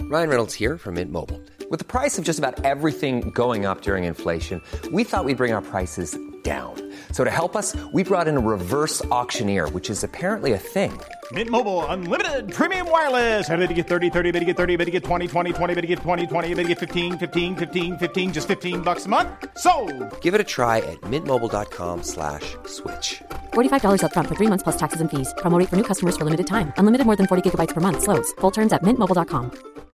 Ryan Reynolds here from Mint Mobile. With the price of just about everything going up during inflation, we thought we'd bring our prices down. So to help us, we brought in a reverse auctioneer, which is apparently a thing. Mint Mobile Unlimited Premium Wireless. How to get 30, 30, bit to get 30, bit to get 20, 20, 20, bit to get 20, 20, bit to get 15, 15, 15, 15, just $15 a month? Sold! Give it a try at mintmobile.com/switch. $45 up front for 3 months plus taxes and fees. Promo rate for new customers for limited time. Unlimited more than 40 gigabytes per month. Slows full terms at mintmobile.com.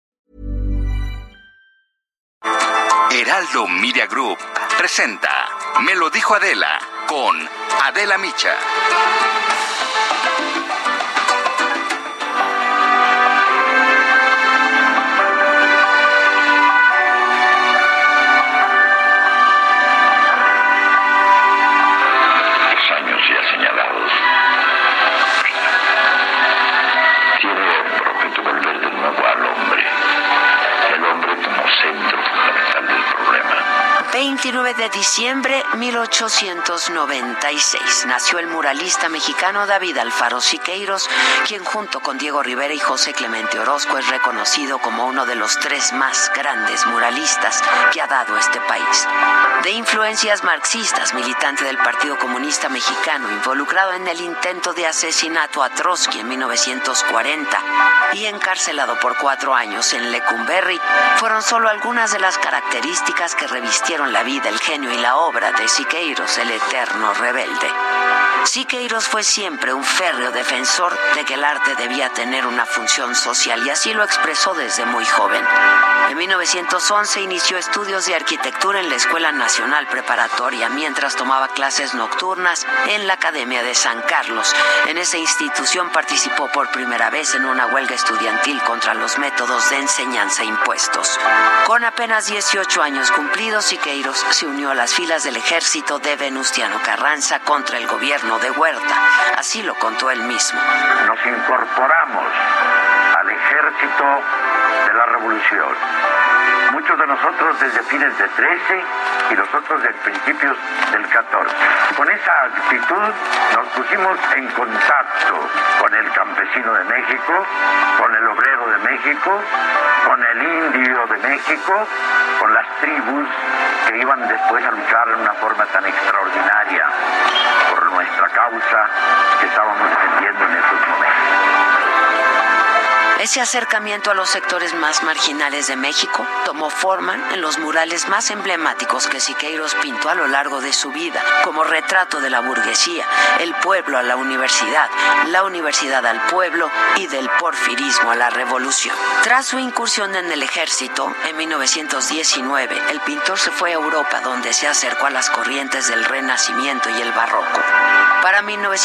Heraldo Media Group presenta Me lo dijo Adela con Adela Micha. Los años ya señalados tiene por objeto volver de nuevo al hombre, el hombre como centro fundamental del problema. 29 de diciembre 1896 nació el muralista mexicano David Alfaro Siqueiros, quien junto con Diego Rivera y José Clemente Orozco es reconocido como uno de los 3 más grandes muralistas que ha dado este país. De influencias marxistas, militante del Partido Comunista Mexicano, involucrado en el intento de asesinato a Trotsky en 1940 y encarcelado por 4 años en Lecumberri, fueron solo algunas de las características que revistieron la vida, el genio y la obra de Siqueiros, el eterno rebelde. Siqueiros fue siempre un férreo defensor de que el arte debía tener una función social y así lo expresó desde muy joven. En 1911 inició estudios de arquitectura en la Escuela Nacional Preparatoria, mientras tomaba clases nocturnas en la Academia de San Carlos. En esa institución participó por primera vez en una huelga estudiantil contra los métodos de enseñanza impuestos. Con apenas 18 años cumplidos, Siqueiros se unió a las filas del ejército de Venustiano Carranza contra el gobierno de Huerta. Así lo contó él mismo. Nos incorporamos al ejército de la revolución. Muchos de nosotros desde fines de 13 y los otros desde principios del 14. Con esa actitud nos pusimos en contacto con el campesino de México, con el obrero de México, con el indio de México, con las tribus que iban después a luchar de una forma tan extraordinaria por nuestra causa que estábamos defendiendo en esos momentos. Ese acercamiento a los sectores más marginales de México tomó forma en los murales más emblemáticos que Siqueiros pintó a lo largo de su vida, como Retrato de la burguesía, El pueblo a la universidad al pueblo y del porfirismo a la revolución. Tras su incursión en el ejército, en 1919, el pintor se fue a Europa, donde se acercó a las corrientes del Renacimiento y el Barroco. Para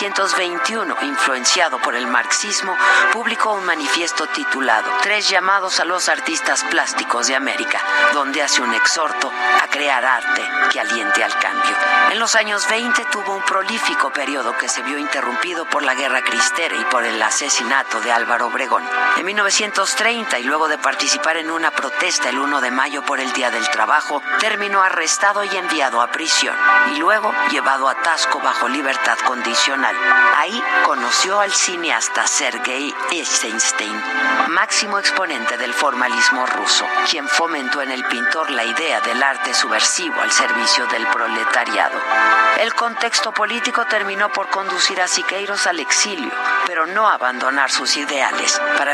1921, influenciado por el marxismo, publicó un manifiesto titulado 3 llamados a los artistas plásticos de América, donde hace un exhorto a crear arte que aliente al cambio. En los años 20 tuvo un prolífico periodo que se vio interrumpido por la Guerra Cristera y por el asesinato de Álvaro Obregón. En 1930, y luego de participar en una protesta el 1 de mayo por el Día del Trabajo, terminó arrestado y enviado a prisión, y luego llevado a Tasco bajo libertad condicional. Ahí conoció al cineasta Sergei Eisenstein, máximo exponente del formalismo ruso, quien fomentó en el pintor la idea del arte subversivo al servicio del proletariado. El contexto político terminó por conducir a Siqueiros al exilio, pero no abandonar sus ideales. Para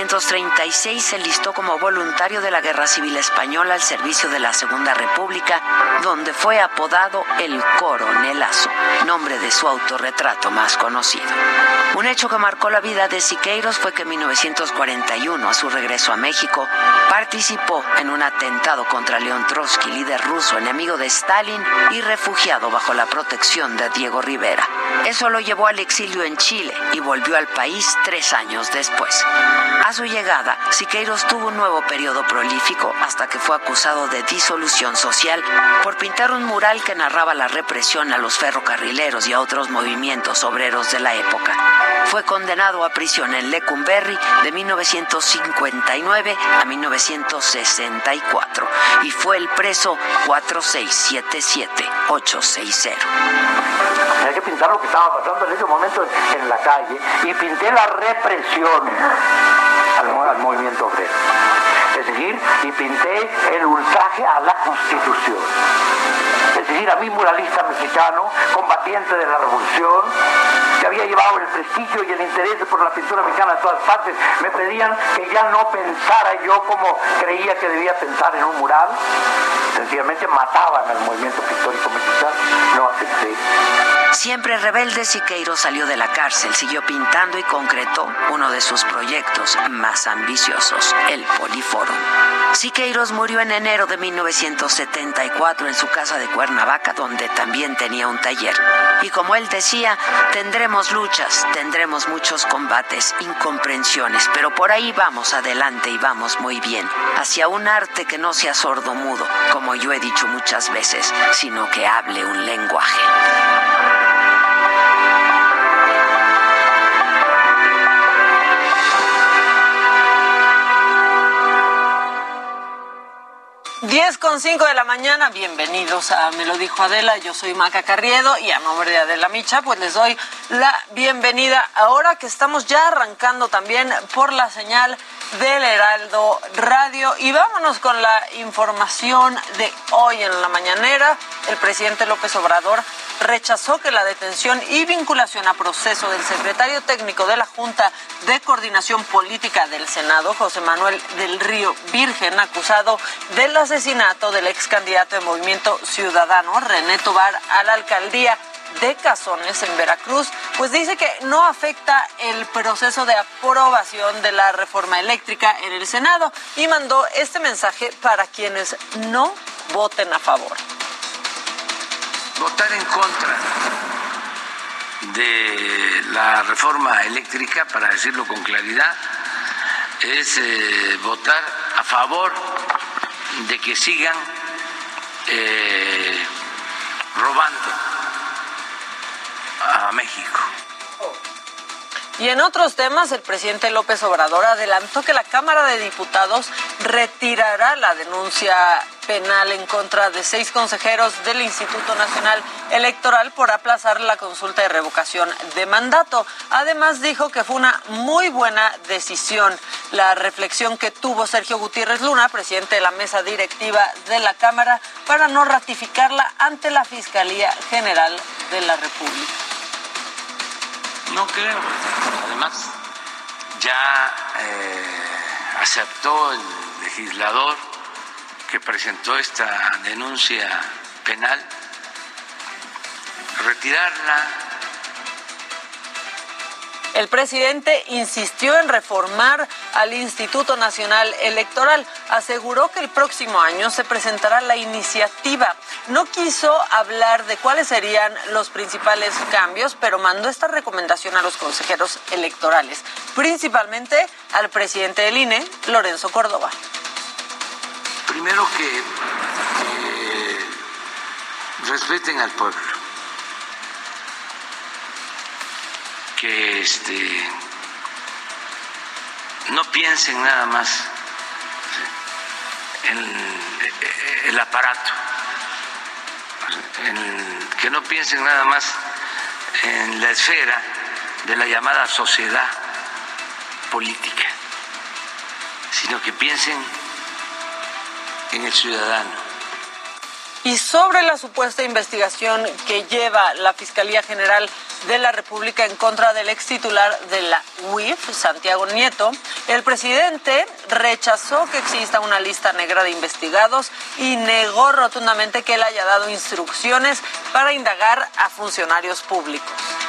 1936 se enlistó como voluntario de la Guerra Civil Española al servicio de la Segunda República, donde fue apodado el Coronelazo, nombre de su autorretrato más conocido. Un hecho que marcó la vida de Siqueiros fue que en 1941, a su regreso a México, participó en un atentado contra León Trotsky, líder ruso, enemigo de Stalin y refugiado bajo la protección de Diego Rivera. Eso lo llevó al exilio en Chile y volvió al país 3 años después. A su llegada, Siqueiros tuvo un nuevo periodo prolífico hasta que fue acusado de disolución social por pintar un mural que narraba la represión a los ferrocarrileros y a otros movimientos obreros de la época. Fue condenado a prisión en Lecumberri de 1959 a 1964 y fue el preso 4677860. Hay que pintar lo que estaba pasando en ese momento en la calle y pinté la represión al movimiento obrero. pinté el ultraje a la Constitución. Es decir, a mí, muralista mexicano, combatiente de la revolución, que había llevado el prestigio y el interés por la pintura mexicana a todas partes, me pedían que ya no pensara yo como creía que debía pensar en un mural. Sencillamente mataban al movimiento pictórico mexicano. No acepté. Siempre rebelde, Siqueiros salió de la cárcel, siguió pintando y concretó uno de sus proyectos más ambiciosos, el Políforum. Siqueiros murió en enero de 1974 en su casa de Cuernavaca, donde también tenía un taller. Y como él decía, tendremos luchas, tendremos muchos combates, incomprensiones, pero por ahí vamos adelante y vamos muy bien, hacia un arte que no sea sordomudo, como yo he dicho muchas veces, sino que hable un lenguaje. Diez con 5 de la mañana, bienvenidos a Me lo dijo Adela, yo soy Maca Carriedo y a nombre de Adela Micha, pues les doy la bienvenida ahora que estamos ya arrancando también por la señal del Heraldo Radio. Y vámonos con la información de hoy en la mañanera. El presidente López Obrador rechazó que la detención y vinculación a proceso del secretario técnico de la Junta de Coordinación Política del Senado, José Manuel del Río Virgen, acusado del asesinato del ex candidato de Movimiento Ciudadano, René Tobar, a la alcaldía de Cazones en Veracruz, pues dice que no afecta el proceso de aprobación de la reforma eléctrica en el Senado y mandó este mensaje para quienes no voten a favor. Votar en contra de la reforma eléctrica, para decirlo con claridad, es votar a favor de que sigan robando a México. Y en otros temas, el presidente López Obrador adelantó que la Cámara de Diputados retirará la denuncia penal en contra de 6 consejeros del Instituto Nacional Electoral por aplazar la consulta de revocación de mandato. Además, dijo que fue una muy buena decisión la reflexión que tuvo Sergio Gutiérrez Luna, presidente de la mesa directiva de la Cámara, para no ratificarla ante la Fiscalía General de la República. No creo. Además, ya aceptó el legislador que presentó esta denuncia penal retirarla. El presidente insistió en reformar al Instituto Nacional Electoral. Aseguró que el próximo año se presentará la iniciativa. No quiso hablar de cuáles serían los principales cambios, pero mandó esta recomendación a los consejeros electorales, principalmente al presidente del INE, Lorenzo Córdoba. Primero que respeten al pueblo, que no piensen nada más en el aparato, que no piensen nada más en la esfera de la llamada sociedad política, sino que piensen en el ciudadano. Y sobre la supuesta investigación que lleva la Fiscalía General de la República en contra del ex titular de la UIF, Santiago Nieto, el presidente rechazó que exista una lista negra de investigados y negó rotundamente que él haya dado instrucciones para indagar a funcionarios públicos.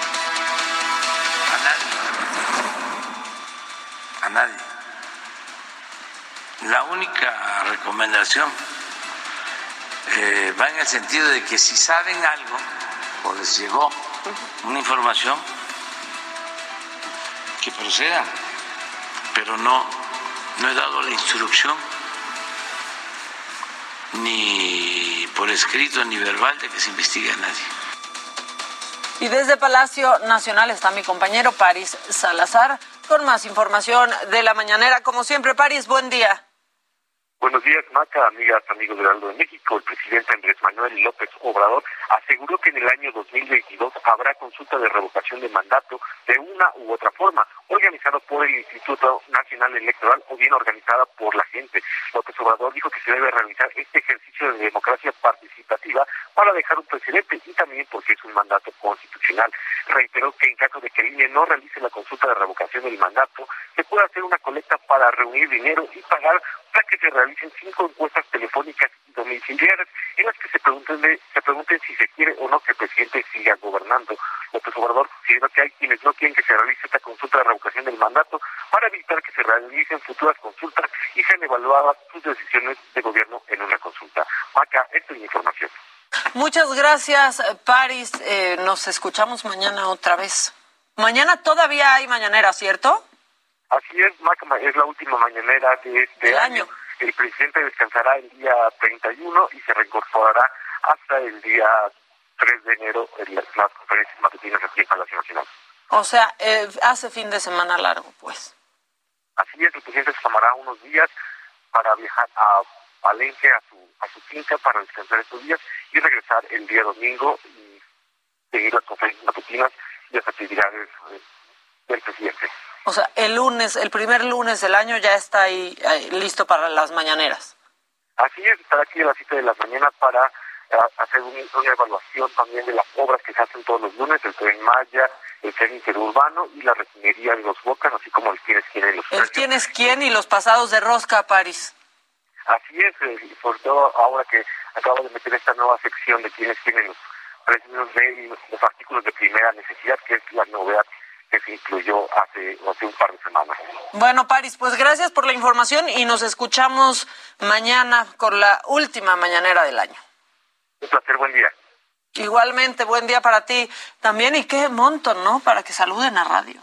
A nadie. La única recomendación va en el sentido de que si saben algo o les llegó una información, que procedan, pero no he dado la instrucción ni por escrito ni verbal de que se investigue a nadie. Y desde Palacio Nacional está mi compañero Paris Salazar con más información de la mañanera. Como siempre, Paris, buen día. Buenos días, Maca, amigas, amigos del Heraldo de México. El presidente Andrés Manuel López Obrador aseguró que en el año 2022 habrá consulta de revocación de mandato de una u otra forma, organizada por el Instituto Nacional Electoral o bien organizada por la gente. López Obrador dijo que se debe realizar este ejercicio de democracia participativa para dejar un precedente y también porque es un mandato constitucional. Reiteró que en caso de que el INE no realice la consulta de revocación del mandato, se puede hacer una colecta para reunir dinero y pagar para que se realicen 5 encuestas telefónicas y domiciliarias en las que se pregunten si se quiere o no que el presidente siga gobernando. López Obrador considera que hay quienes no quieren que se realice esta consulta de revocación del mandato para evitar que se realicen futuras consultas y sean evaluadas sus decisiones de gobierno en una consulta. Maca, esta es mi información. Muchas gracias, Paris. Nos escuchamos mañana otra vez. Mañana todavía hay mañanera, ¿cierto? Así es, Maca, es la última mañanera de este año. El presidente descansará el día 31 y se reincorporará hasta el día 3 de enero en las conferencias matutinas aquí en Palacio Nacional. O sea, hace fin de semana largo, pues. Así es, el presidente se tomará unos días para viajar a Palenque, a su finca, para descansar estos días y regresar el día domingo y seguir las conferencias matutinas y las actividades del presidente. O sea, el primer lunes del año ya está ahí listo para las mañaneras. Así es, estará aquí a las 7 de la mañana para hacer una evaluación también de las obras que se hacen todos los lunes, el Tren Maya, el tren interurbano y la refinería de Los Bocas, así como el quién es quién en los precios. El quién es quién y los pasados de rosca a París. Así es, sobre todo ahora que acabo de meter esta nueva sección de quién es quién en los precios de los artículos de primera necesidad, que es la novedad que se incluyó hace un par de semanas. Bueno, Paris, pues gracias por la información y nos escuchamos mañana con la última mañanera del año. Un placer, buen día. Igualmente, buen día para ti también y qué monto, ¿no? Para que saluden a radio.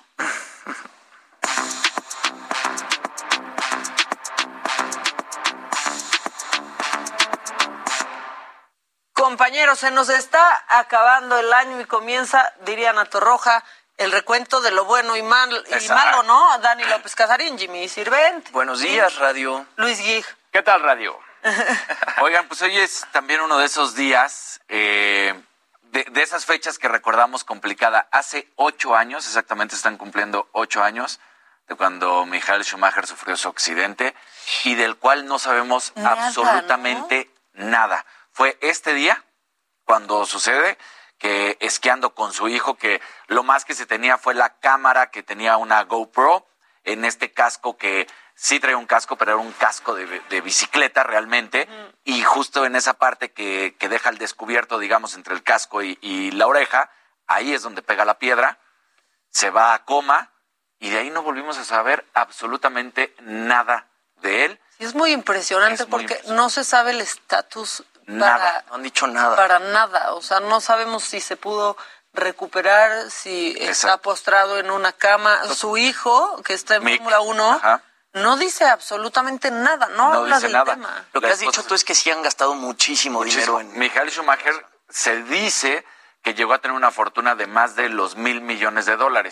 Compañeros, se nos está acabando el año y comienza, diría Ana Torroja, el recuento de lo bueno y malo, ¿no? Dani López Casarín, Jimmy Sirvent. Buenos días, Radio. Luis Gig. ¿Qué tal, Radio? Oigan, pues hoy es también uno de esos días, de esas fechas que recordamos complicada. Hace 8 años, exactamente están cumpliendo 8 años, de cuando Michael Schumacher sufrió su accidente y del cual no sabemos absolutamente nada. Fue este día cuando sucede que esquiando con su hijo, que lo más que se tenía fue la cámara que tenía una GoPro en este casco que sí traía un casco, pero era un casco de bicicleta realmente, y justo en esa parte que deja al descubierto, digamos, entre el casco y la oreja, ahí es donde pega la piedra, se va a coma, y de ahí no volvimos a saber absolutamente nada de él. Sí, es muy impresionante porque no se sabe el estatus. Nada, no han dicho nada. Para nada, o sea, no sabemos si se pudo recuperar, si está postrado en una cama. Su hijo, que está en Fórmula 1, no dice absolutamente nada, no habla del tema. Lo que has dicho tú es que sí han gastado muchísimo dinero en... Michael Schumacher se dice que llegó a tener una fortuna de más de los $1,000 millones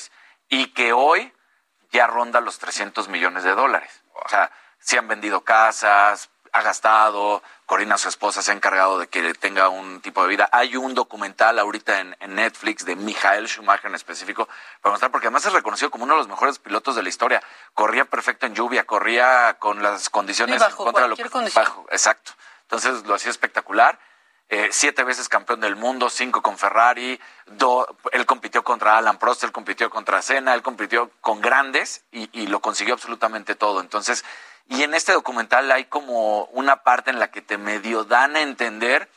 y que hoy ya ronda los $300 millones. O sea, sí han vendido casas, ha gastado. Corina, su esposa, se ha encargado de que tenga un tipo de vida. Hay un documental ahorita en Netflix de Michael Schumacher en específico para mostrar, porque además es reconocido como uno de los mejores pilotos de la historia. Corría perfecto en lluvia, corría con las condiciones bajo en contra cualquier condición. Exacto. Entonces lo hacía espectacular. 7 veces campeón del mundo, 5 con Ferrari, él compitió contra Alan Prost, él compitió contra Senna, él compitió con grandes y lo consiguió absolutamente todo. Entonces, y en este documental hay como una parte en la que te medio dan a entender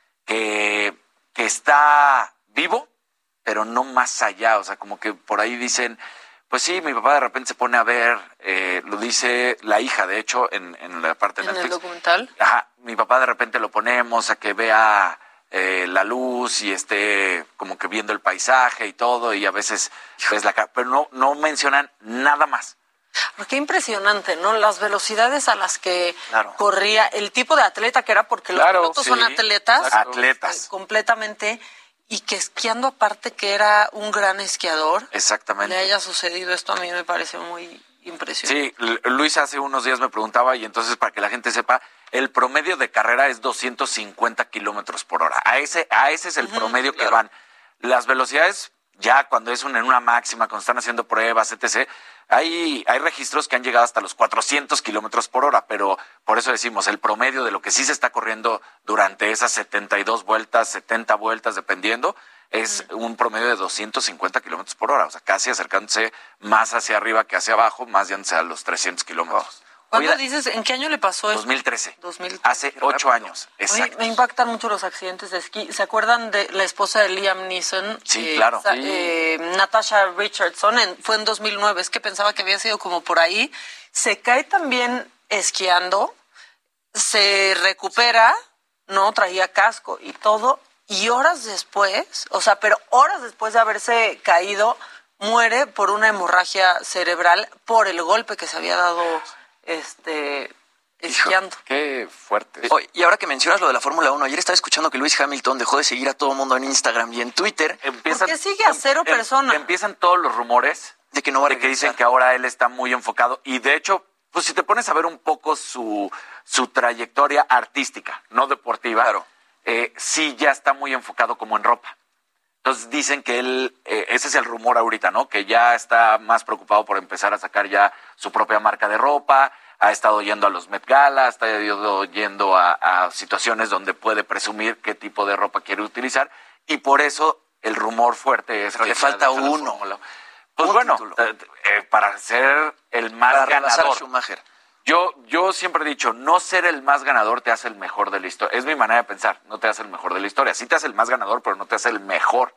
que está vivo, pero no más allá. O sea, como que por ahí dicen, pues sí, mi papá de repente se pone a ver, lo dice la hija, de hecho, en la parte de Netflix. ¿En el documental? Ajá, mi papá de repente lo ponemos a que vea la luz y esté como que viendo el paisaje y todo, y a veces ves la cara, pero no mencionan nada más. Qué impresionante, ¿no? Las velocidades a las que corría, el tipo de atleta que era, porque los pilotos son atletas. Completamente, y que esquiando aparte que era un gran esquiador. Exactamente. Le haya sucedido esto, a mí me parece muy impresionante. Sí, Luis hace unos días me preguntaba, y entonces para que la gente sepa, el promedio de carrera es 250 kilómetros por hora. A ese es el promedio que van. Las velocidades, ya cuando es en una máxima, cuando están haciendo pruebas, etc., hay registros que han llegado hasta los 400 kilómetros por hora, pero por eso decimos, el promedio de lo que sí se está corriendo durante esas 72 vueltas, 70 vueltas, dependiendo, es un promedio de 250 kilómetros por hora, o sea, casi acercándose más hacia arriba que hacia abajo, más yéndose a los 300 kilómetros. ¿Cuándo dices, en qué año le pasó eso? 2013. Hace 8 años, exacto. Oye, me impactan mucho los accidentes de esquí. ¿Se acuerdan de la esposa de Liam Neeson? Sí, claro. Natasha Richardson, fue en 2009, es que pensaba que había sido como por ahí. Se cae también esquiando, se recupera, no traía casco y todo, y horas después, pero horas después de haberse caído, muere por una hemorragia cerebral por el golpe que se había dado esquiando. Qué fuerte. Oye, y ahora que mencionas lo de la Fórmula 1, ayer estaba escuchando que Lewis Hamilton dejó de seguir a todo el mundo en Instagram y en Twitter. ¿Por qué sigue a 0 personas? Empiezan todos los rumores de que no va a regresar, que dicen que ahora él está muy enfocado, y de hecho, pues si te pones a ver un poco su trayectoria artística, no deportiva, claro, sí ya está muy enfocado como en ropa. Entonces dicen que él, ese es el rumor ahorita, ¿no? Que ya está más preocupado por empezar a sacar ya su propia marca de ropa, ha estado yendo a los Met Gala, ha estado yendo a situaciones donde puede presumir qué tipo de ropa quiere utilizar, y por eso el rumor fuerte es pero que le falta uno. Pues bueno, para ser el más ganador. Schumacher. Yo siempre he dicho, no ser el más ganador te hace el mejor de la historia. Es mi manera de pensar, no te hace el mejor de la historia. Sí te hace el más ganador, pero no te hace el mejor.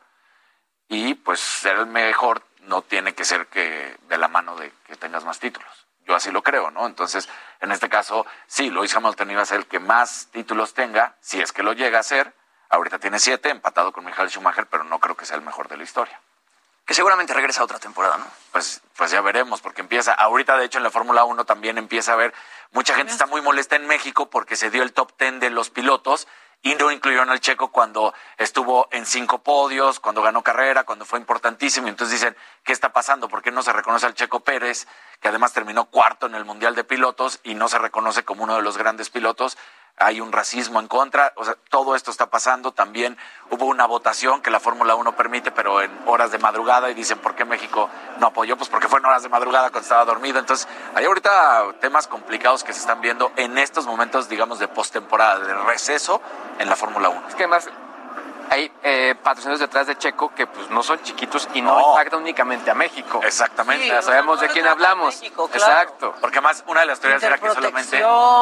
Y pues ser el mejor no tiene que ser que de la mano de que tengas más títulos. Yo así lo creo, ¿no? Entonces, en este caso, sí, Lewis Hamilton iba a ser el que más títulos tenga, si es que lo llega a ser. Ahorita tiene 7, empatado con Michael Schumacher, pero no creo que sea el mejor de la historia. Que seguramente regresa a otra temporada, ¿no? Pues ya veremos, porque empieza, ahorita de hecho en la Fórmula 1 también empieza a haber, mucha gente está muy molesta en México porque se dio el top 10 de los pilotos y no incluyeron al Checo cuando estuvo en 5 podios, cuando ganó carrera, cuando fue importantísimo, y entonces dicen, ¿qué está pasando? ¿Por qué no se reconoce al Checo Pérez, que además terminó 4º en el Mundial de Pilotos y no se reconoce como uno de los grandes pilotos? Hay un racismo en contra, o sea, todo esto está pasando. También hubo una votación que la Fórmula 1 permite, pero en horas de madrugada, y dicen, ¿por qué México no apoyó? Pues porque fue en horas de madrugada cuando estaba dormido. Entonces, hay ahorita temas complicados que se están viendo en estos momentos, digamos, de postemporada, de receso en la Fórmula 1. Es que además hay patrocinios detrás de Checo que pues no son chiquitos y no impactan únicamente a México. Exactamente. Sí, ya sabemos de quién hablamos. México, claro. Exacto. Porque más una de las teorías era que solamente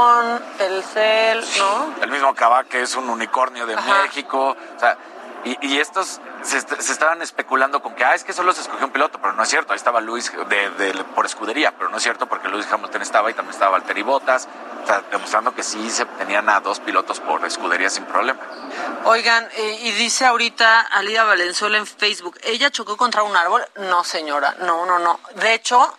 Telcel, ¿no? El mismo Kavak, que es un unicornio de México, o sea, y estos se estaban especulando con que es que solo se escogió un piloto, pero no es cierto. Ahí estaba Luis por escudería, pero no es cierto porque Lewis Hamilton estaba y también estaba Valtteri Bottas, o sea, demostrando que sí se tenían a 2 pilotos por escudería sin problema. Oigan, y dice ahorita Alida Valenzuela en Facebook, ¿ella chocó contra un árbol? No, señora, no. De hecho,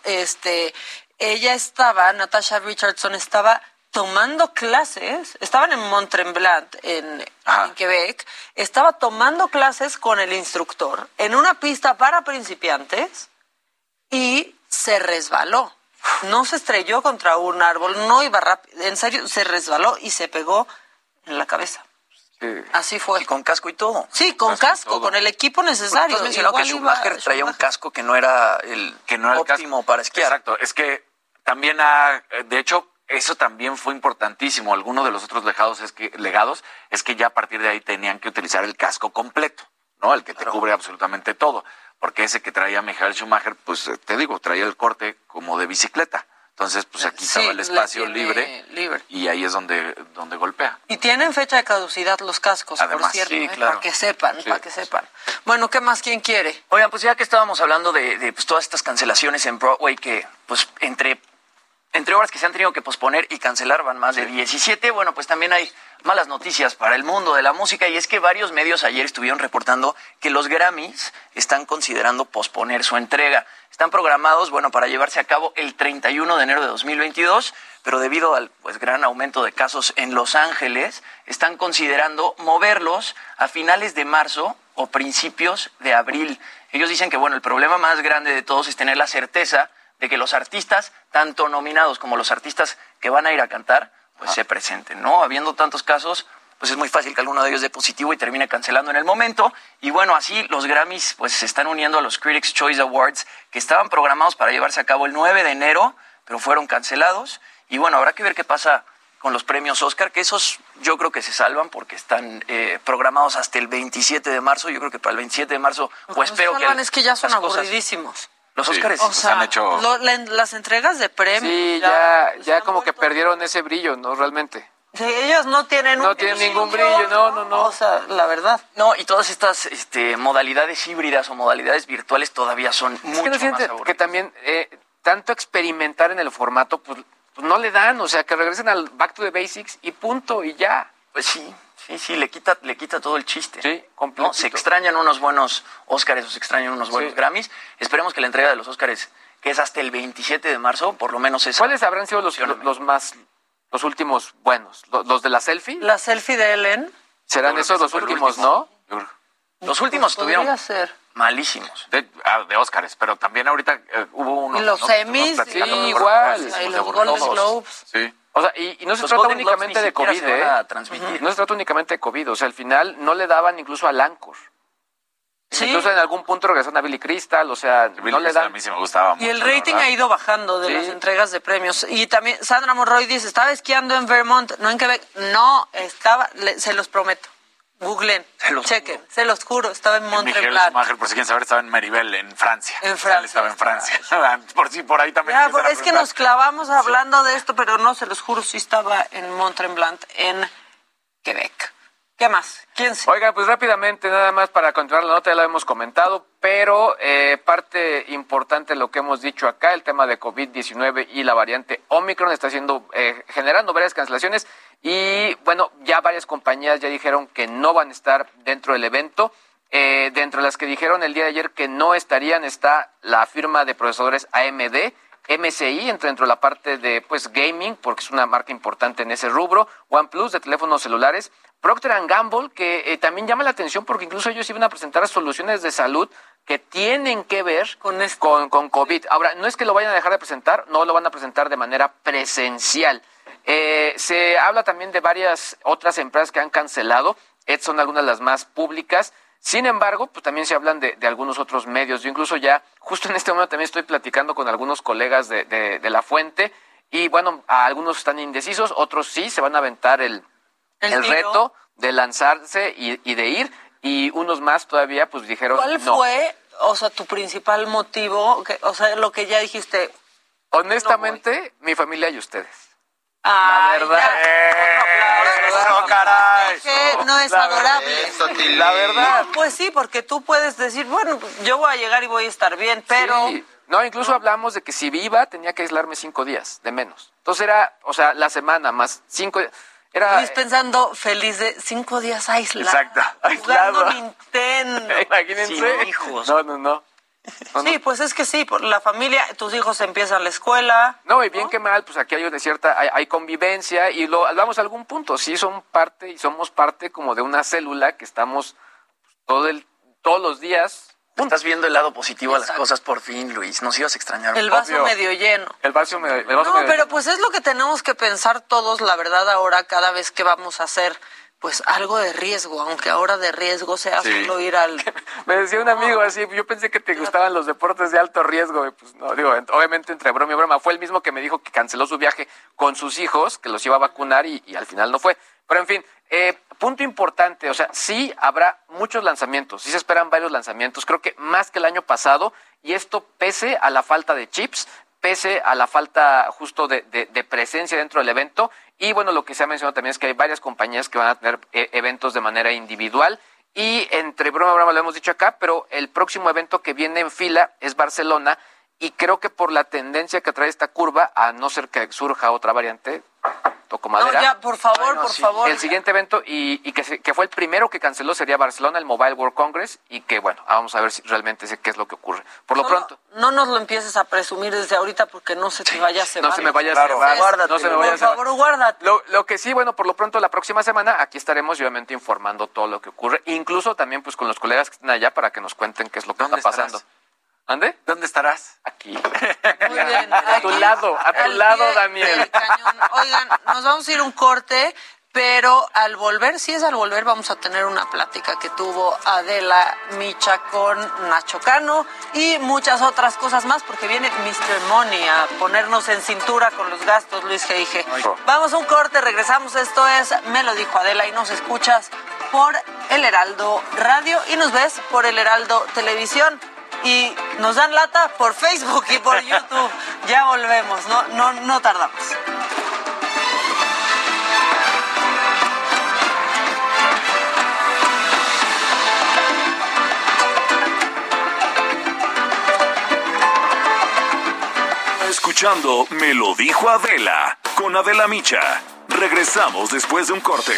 Natasha Richardson estaba tomando clases, estaban en Mont-Tremblant, en Quebec, estaba tomando clases con el instructor en una pista para principiantes y se resbaló. No se estrelló contra un árbol, no iba rápido, en serio, se resbaló y se pegó en la cabeza. Sí. Así fue. Y con casco y todo. Sí, con casco, con el equipo necesario. Tú has mencionado que Schumacher traía un casco que no era el óptimo para esquiar. Exacto, es que también de hecho, eso también fue importantísimo. Alguno de los otros legados es que ya a partir de ahí tenían que utilizar el casco completo, ¿no? El que te cubre absolutamente todo. Porque ese que traía Michael Schumacher, pues te digo, traía el corte como de bicicleta. Entonces, pues aquí estaba el espacio libre y ahí es donde golpea. Y tienen fecha de caducidad los cascos, además, por cierto, sí, claro. para que sepan. Bueno, ¿qué más? ¿Quién quiere? Oigan, pues ya que estábamos hablando de pues, todas estas cancelaciones en Broadway, que pues entre obras que se han tenido que posponer y cancelar van más de 17, bueno, pues también hay malas noticias para el mundo de la música, y es que varios medios ayer estuvieron reportando que los Grammys están considerando posponer su entrega. Están programados, para llevarse a cabo el 31 de enero de 2022, pero debido al gran aumento de casos en Los Ángeles, están considerando moverlos a finales de marzo o principios de abril. Ellos dicen que, el problema más grande de todos es tener la certeza de que los artistas, tanto nominados como los artistas que van a ir a cantar, pues se presenten, ¿no? Habiendo tantos casos, pues es muy fácil que alguno de ellos dé positivo y termine cancelando en el momento. Y bueno, así los Grammys pues se están uniendo a los Critics' Choice Awards, que estaban programados para llevarse a cabo el 9 de enero, pero fueron cancelados. Y bueno, habrá que ver qué pasa con los premios Oscar, que esos yo creo que se salvan porque están programados hasta el 27 de marzo. Yo creo que para el 27 de marzo, pues espero que... Es que ya son aburridísimos. Los Oscars han hecho... las entregas de premios... Sí, ya como que perdieron ese brillo, ¿no? Realmente. Sí, ellos no tienen ningún brillo, no. O sea, la verdad. No, y todas estas modalidades híbridas o modalidades virtuales todavía son mucho más aburridas. Que también tanto experimentar en el formato, pues no le dan, o sea, que regresen al back to the basics y punto, y ya. Pues sí, le quita todo el chiste. Sí, completo. ¿No? Se extrañan unos buenos Óscares o se extrañan unos buenos Grammys. Esperemos que la entrega de los Óscares, que es hasta el 27 de marzo, por lo menos esa. ¿Cuáles habrán sido los últimos buenos? ¿Los de la selfie? La selfie de Ellen. Serán esos los últimos, ¿no? Los últimos estuvieron malísimos. De Óscares, pero también ahorita hubo unos... Y los Emmys. Sí, igual. Y los Golden Globes. Sí. O sea, y no se trata únicamente de COVID, No se trata únicamente de COVID. O sea, al final no le daban incluso al Anchor. Sí. Incluso en algún punto regresaron a Billy Crystal, o sea, no le dan. A mí sí me gustaba mucho. Y el rating ha ido bajando de las entregas de premios. Y también Sandra Monroy dice, estaba esquiando en Vermont, no en Quebec. No, se los prometo. Googlen, chequen, se los juro, estaba en Mont Michael Tremblant. Schumacher, por si quieren saber, estaba en Meribel, en Francia. En Francia. Él estaba en Francia. por ahí también. Ya, es que nos clavamos hablando de esto, pero no, se los juro, sí estaba en Mont Tremblant, en Quebec. ¿Qué más? ¿Quién se...? Oigan, pues rápidamente, nada más para continuar la nota, ya la hemos comentado, pero parte importante de lo que hemos dicho acá, el tema de COVID-19 y la variante Omicron está generando varias cancelaciones y, bueno, ya varias compañías ya dijeron que no van a estar dentro del evento. Dentro de las que dijeron el día de ayer que no estarían está la firma de procesadores AMD, MSI, dentro de la parte de gaming, porque es una marca importante en ese rubro, OnePlus de teléfonos celulares, Procter & Gamble, que también llama la atención porque incluso ellos iban a presentar soluciones de salud que tienen que ver con COVID. Ahora, no es que lo vayan a dejar de presentar, no lo van a presentar de manera presencial. Se habla también de varias otras empresas que han cancelado, son algunas de las más públicas. Sin embargo, pues también se hablan de algunos otros medios. Yo incluso ya, justo en este momento también estoy platicando con algunos colegas de La Fuente y bueno, algunos están indecisos, otros sí se van a aventar el reto de lanzarse y de ir, y unos más todavía pues dijeron ¿Cuál fue, tu principal motivo? Lo que ya dijiste. Honestamente, mi familia y ustedes. La verdad. ¡Eso, caray! Que no es adorable. La verdad. No, pues sí, porque tú puedes decir, bueno, yo voy a llegar y voy a estar bien, pero... Sí. No, incluso hablamos de que si iba tenía que aislarme 5 días, de menos. Entonces era, la semana más 5 días. Estoy pensando feliz de 5 días aislado. Exacto, aislado. Jugando Nintendo. Imagínense. Sin hijos. No. Sí, pues es que sí, por la familia, tus hijos empiezan la escuela. No, y bien que mal, pues aquí hay convivencia y lo hablamos a algún punto. Sí, son parte y somos parte como de una célula que estamos todos los días. Estás viendo el lado positivo a las cosas por fin, Luis. Nos ibas a extrañar. El vaso medio lleno. El vaso medio pero pues es lo que tenemos que pensar todos, la verdad, ahora cada vez que vamos a hacer pues algo de riesgo, aunque ahora de riesgo sea solo ir al... Me decía un amigo así, yo pensé que te gustaban los deportes de alto riesgo, pues no, digo, obviamente entre broma y broma, fue el mismo que me dijo que canceló su viaje con sus hijos, que los iba a vacunar y al final no fue. Pero en fin, punto importante, sí habrá muchos lanzamientos, sí se esperan varios lanzamientos, creo que más que el año pasado, y esto pese a la falta de chips, pese a la falta justo de presencia dentro del evento. Y bueno, lo que se ha mencionado también es que hay varias compañías que van a tener eventos de manera individual. Y entre broma y broma lo hemos dicho acá, pero el próximo evento que viene en fila es Barcelona. Y creo que por la tendencia que trae esta curva, a no ser que surja otra variante, toco madera. No, ya, por favor, por favor. El siguiente evento, y que fue el primero que canceló, sería Barcelona, el Mobile World Congress, y que bueno, vamos a ver si realmente qué es lo que ocurre. Por lo pronto. No nos lo empieces a presumir desde ahorita porque no se te vaya a cebar. No se me vaya a cebar. Guárdate, no se me vaya a cebar. Por favor, guárdate. Lo que sí, bueno, por lo pronto la próxima semana aquí estaremos obviamente informando todo lo que ocurre, incluso también pues con los colegas que están allá para que nos cuenten qué es lo que está pasando. ¿Ande? ¿Dónde estarás? Aquí. Muy bien. A tu lado, Daniel. Oigan, nos vamos a ir un corte, pero al volver vamos a tener una plática que tuvo Adela Micha con Nacho Cano y muchas otras cosas más, porque viene Mr. Money a ponernos en cintura con los gastos, Luis G.I.G. Vamos a un corte, regresamos. Esto es Me lo dijo Adela y nos escuchas por El Heraldo Radio y nos ves por El Heraldo Televisión. Y nos dan lata por Facebook y por YouTube. Ya volvemos, no tardamos. Escuchando Me lo dijo Adela con Adela Micha. Regresamos después de un corte.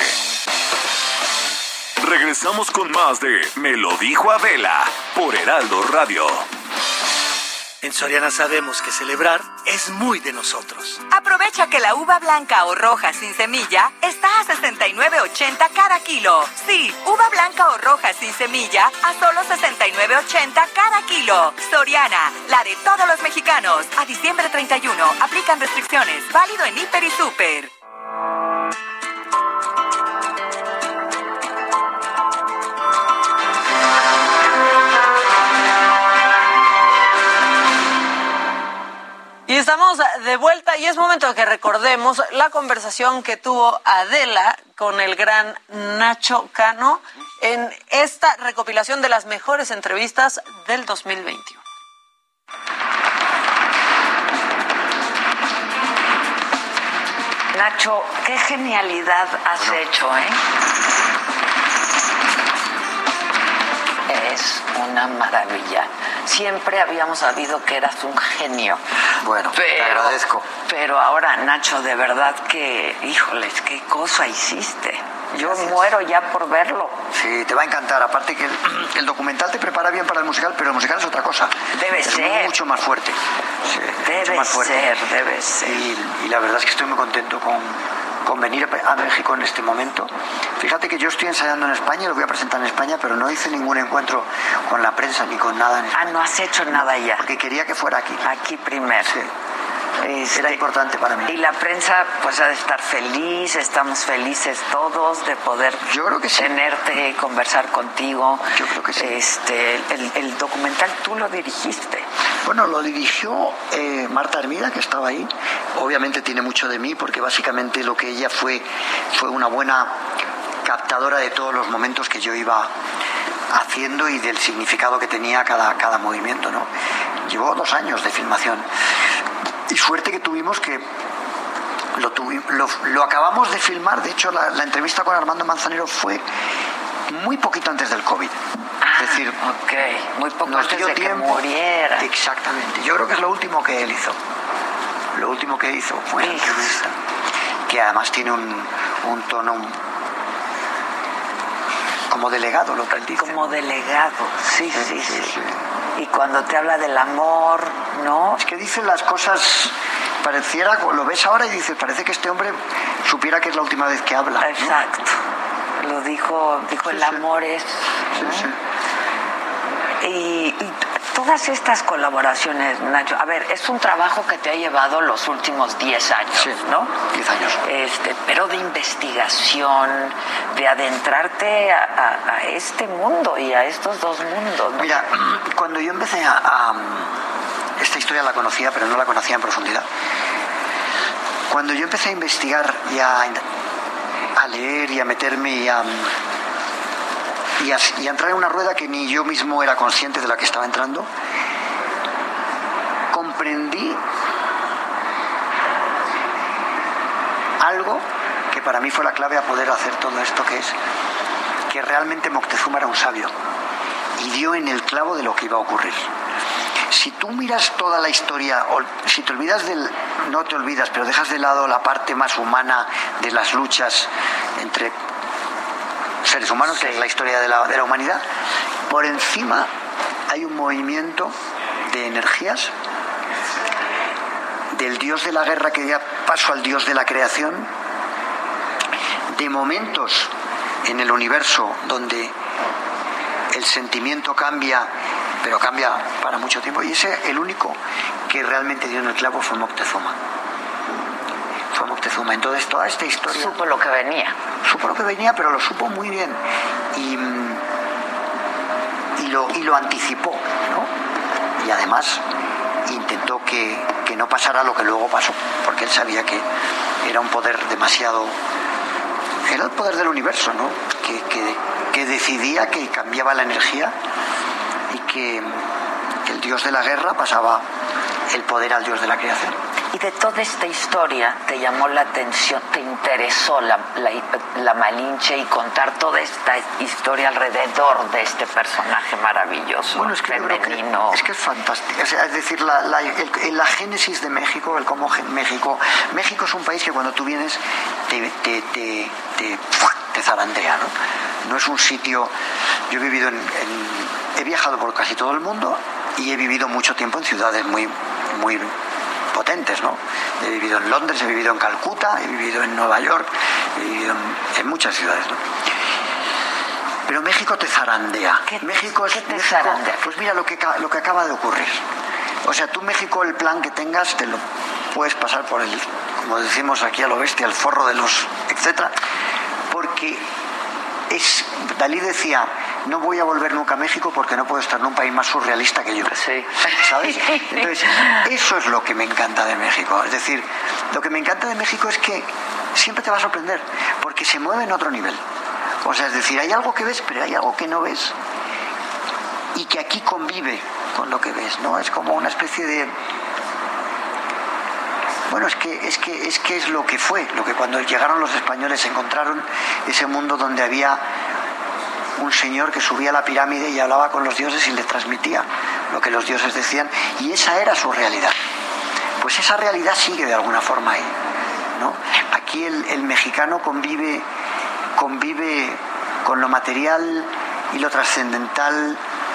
Regresamos con más de Me lo dijo Adela por Heraldo Radio. En Soriana sabemos que celebrar es muy de nosotros. Aprovecha que la uva blanca o roja sin semilla está a $69.80 cada kilo. Sí, uva blanca o roja sin semilla a solo $69.80 cada kilo. Soriana, la de todos los mexicanos. A diciembre 31, aplican restricciones. Válido en Hiper y Super. Y estamos de vuelta y es momento de que recordemos la conversación que tuvo Adela con el gran Nacho Cano en esta recopilación de las mejores entrevistas del 2021. Nacho, qué genialidad has hecho, ¿eh? Es una maravilla. Siempre habíamos sabido que eras un genio. Bueno, te agradezco. Pero ahora, Nacho, de verdad que, híjoles, qué cosa hiciste. Yo muero ya por verlo. Sí, te va a encantar. Aparte que el documental te prepara bien para el musical, pero el musical es otra cosa. Debe ser. Es mucho más fuerte. Sí, debe ser. Y la verdad es que estoy muy contento con venir a México en este momento. Fíjate que yo estoy ensayando en España, lo voy a presentar en España, pero no hice ningún encuentro con la prensa ni con nada en España. Ah, no has hecho nada ya. Porque quería que fuera aquí. Aquí primero. Sí. Era importante para mí. Y la prensa pues ha de estar feliz, estamos felices todos de poder Yo creo que sí. tenerte, conversar contigo. Yo creo que sí. El documental tú lo dirigiste. Bueno, lo dirigió Marta Hermida, que estaba ahí. Obviamente tiene mucho de mí, porque básicamente lo que ella fue una buena captadora de todos los momentos que yo iba haciendo y del significado que tenía cada movimiento, ¿no? Llevó 2 años de filmación. Y suerte que tuvimos que lo acabamos de filmar. De hecho, la entrevista con Armando Manzanero fue muy poquito antes del COVID. Es decir, muy poco nos antes dio de tiempo. Que muriera. Exactamente. Yo creo que es lo último que él hizo. Lo último que hizo fue la entrevista, que además tiene un tono como delegado, lo que él dice. Como delegado, sí. Y cuando te habla del amor, ¿no? Es que dice las cosas, pareciera, lo ves ahora y dices, parece que este hombre supiera que es la última vez que habla, ¿no? Exacto. Lo dijo el amor es... ¿no? Sí. Y todas estas colaboraciones, Nacho, a ver, es un trabajo que te ha llevado los últimos 10 años, ¿no? 10 años. Pero de investigación, de adentrarte a este mundo y a estos dos mundos, ¿no? Mira, cuando yo empecé esta historia la conocía, pero no la conocía en profundidad. Cuando yo empecé a investigar y a leer y a meterme y a entrar en una rueda que ni yo mismo era consciente de la que estaba entrando, comprendí algo que para mí fue la clave a poder hacer todo esto, que realmente Moctezuma era un sabio y dio en el clavo de lo que iba a ocurrir. Si tú miras toda la historia, o si te olvidas no te olvidas, pero dejas de lado la parte más humana de las luchas entre seres humanos, que es la historia de la humanidad, por encima hay un movimiento de energías del dios de la guerra que da paso al dios de la creación, de momentos en el universo donde el sentimiento cambia pero cambia para mucho tiempo. Y ese, el único que realmente dio en el clavo fue Moctezuma. Entonces toda esta historia... Supo lo que venía. Pero lo supo muy bien. Y lo anticipó, ¿no? Y además intentó que no pasara lo que luego pasó, porque él sabía que era un poder demasiado... Era el poder del universo, ¿no? Que decidía, que cambiaba la energía y que el dios de la guerra pasaba el poder al dios de la creación. Y de toda esta historia te llamó la atención, te interesó la Malinche y contar toda esta historia alrededor de este personaje maravilloso, bueno, es que femenino. Es que es fantástico. Es decir, la génesis de México, el cómo México es un país que cuando tú vienes te zarandea, ¿no? No es un sitio... Yo he viajado por casi todo el mundo y he vivido mucho tiempo en ciudades muy potentes, ¿no? He vivido en Londres, he vivido en Calcuta, he vivido en Nueva York, he vivido en muchas ciudades, ¿no? Pero México te zarandea. ¿Qué te zarandea? Pues mira lo que acaba de ocurrir. O sea, tú México, el plan que tengas, te lo puedes pasar por el, como decimos aquí a lo bestia, el forro de los etcétera, porque Dalí decía, no voy a volver nunca a México porque no puedo estar en un país más surrealista que yo. Sí. ¿Sabes? Entonces, eso es lo que me encanta de México. Es decir, lo que me encanta de México es que siempre te va a sorprender, porque se mueve en otro nivel. O sea, es decir, hay algo que ves, pero hay algo que no ves. Y que aquí convive con lo que ves, ¿no? Es como una especie de... Bueno, es que es lo que fue, lo que cuando llegaron los españoles encontraron ese mundo donde había un señor que subía a la pirámide y hablaba con los dioses y les transmitía lo que los dioses decían, y esa era su realidad. Pues esa realidad sigue de alguna forma ahí, ¿no? Aquí el mexicano convive con lo material y lo trascendental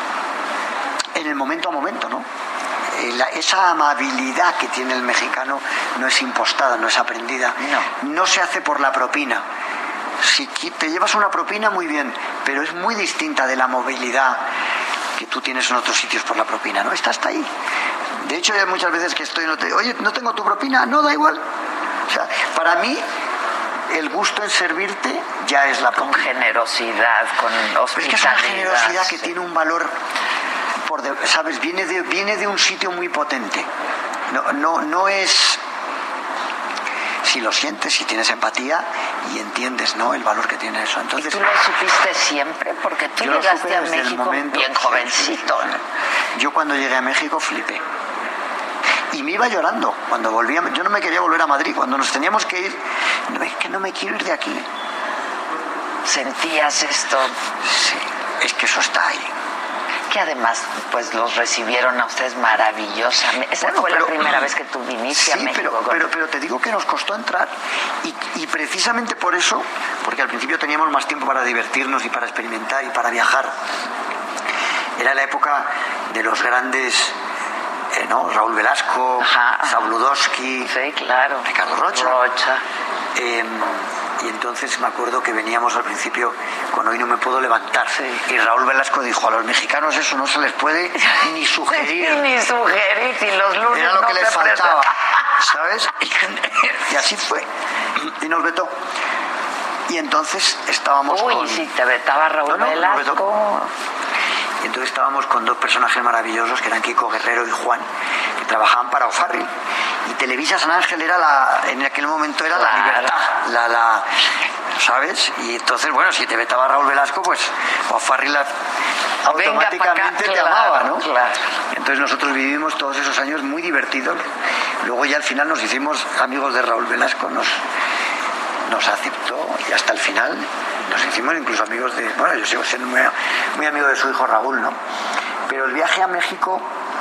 en el momento a momento, ¿no? Esa amabilidad que tiene el mexicano no es impostada, no es aprendida, no se hace por la propina. Si te llevas una propina, muy bien, pero es muy distinta de la movilidad que tú tienes en otros sitios por la propina, ¿no? Está hasta ahí. De hecho, hay muchas veces que oye, ¿no tengo tu propina? No, da igual. O sea, para mí, el gusto en servirte ya es la propina. Con generosidad, con hospitalidad. Pero es que es una generosidad que tiene un valor... ¿Sabes? Viene de un sitio muy potente. No es... Si lo sientes, si tienes empatía y entiendes, ¿no?, el valor que tiene eso. Entonces, ¿y tú lo supiste siempre? Porque tú llegaste a México bien jovencito, ¿no? Yo cuando llegué a México flipé. Y me iba llorando cuando volvía. Yo no me quería volver a Madrid. Cuando nos teníamos que ir, es que no me quiero ir de aquí. ¿Sentías esto? Sí, es que eso está ahí. Que además, pues los recibieron a ustedes maravillosamente. Esa fue la primera vez que tú viniste a México. Pero te digo que nos costó entrar y precisamente por eso, porque al principio teníamos más tiempo para divertirnos y para experimentar y para viajar. Era la época de los grandes, ¿no? Raúl Velasco, Sabludowski, sí, claro, Ricardo Rocha. Y entonces me acuerdo que veníamos al principio con Hoy no me puedo levantar. Sí. Y Raúl Velasco dijo, a los mexicanos eso no se les puede ni sugerir. Ni sugerir, si los lunes era lo no que les faltaba, ¿sabes? Y así fue. Y nos vetó. Y entonces estábamos sí, te vetaba Raúl Velasco. Y entonces estábamos con dos personajes maravillosos, que eran Kiko Guerrero y Juan, que trabajaban para O'Farrill. Y Televisa San Ángel en aquel momento era la libertad, ¿sabes? Y entonces, bueno, si te vetaba Raúl Velasco, pues O'Farrill automáticamente te amaba, ¿no? Claro. Entonces nosotros vivimos todos esos años muy divertidos. Luego ya al final nos hicimos amigos de Raúl Velasco, nos aceptó y hasta el final nos hicimos incluso amigos de... Bueno, yo sigo siendo muy amigo de su hijo Raúl, ¿no? Pero el viaje a México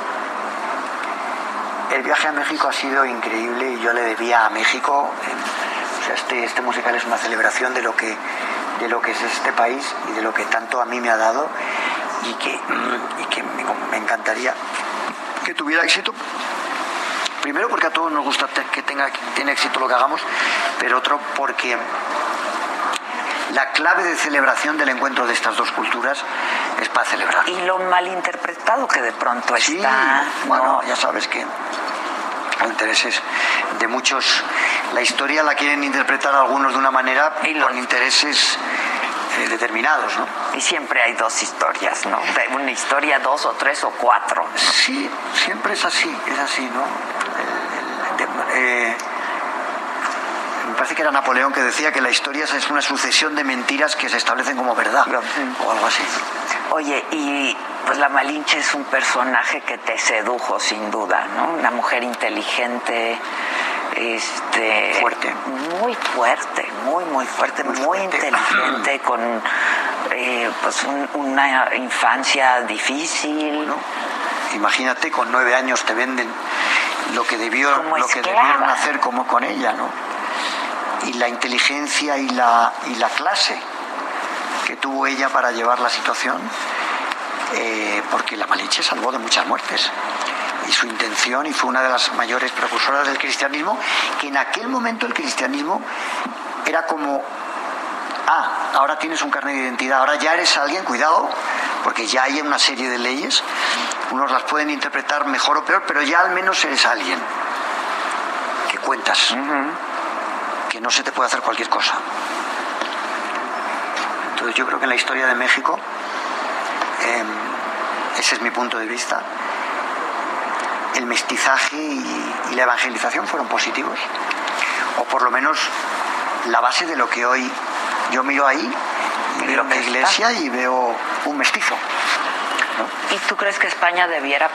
ha sido increíble y yo le debía a México... O sea, este musical es una celebración de lo que es este país y de lo que tanto a mí me ha dado y que me encantaría que tuviera éxito. Primero porque a todos nos gusta que tiene éxito lo que hagamos, pero otro porque la clave de celebración del encuentro de estas dos culturas es para celebrar. Y lo malinterpretado que de pronto sí, está. Bueno, ya sabes que los intereses de muchos, la historia la quieren interpretar algunos de una manera con intereses determinados, ¿no? Y siempre hay dos historias, ¿no? Una historia, dos o tres o cuatro, ¿no? Sí, siempre es así, ¿no? Me parece que era Napoleón que decía que la historia es una sucesión de mentiras que se establecen como verdad, o algo así. Oye, y pues la Malinche es un personaje que te sedujo sin duda, ¿no? Una mujer inteligente, fuerte, muy fuerte, muy fuerte, muy inteligente, con pues una infancia difícil, ¿no? Imagínate, con 9 años te venden lo que debieron hacer como con ella, ¿no? Y la inteligencia y la clase que tuvo ella para llevar la situación, porque la Malinche salvó de muchas muertes. Y su intención, y fue una de las mayores precursoras del cristianismo, que en aquel momento el cristianismo era como, ahora tienes un carnet de identidad, ahora ya eres alguien, cuidado, porque ya hay una serie de leyes, unos las pueden interpretar mejor o peor, pero ya al menos eres alguien, que cuentas, que no se te puede hacer cualquier cosa. Entonces yo creo que en la historia de México, ese es mi punto de vista, el mestizaje y la evangelización fueron positivos, o por lo menos la base de lo que hoy yo miro ahí, miro una iglesia y veo un mestizo, ¿no? ¿Y tú crees que España debiera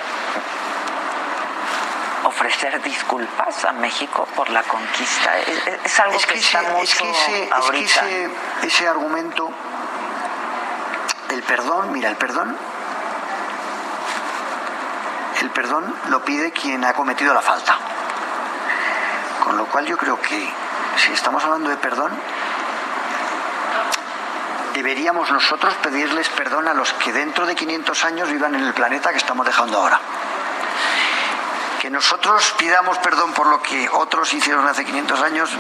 ofrecer disculpas a México por la conquista? Es algo que está mucho ahorita. Ese argumento del perdón, mira, el perdón lo pide quien ha cometido la falta. Con lo cual yo creo que si estamos hablando de perdón, deberíamos nosotros pedirles perdón a los que dentro de 500 años vivan en el planeta que estamos dejando ahora. Que nosotros pidamos perdón por lo que otros hicieron hace 500 años,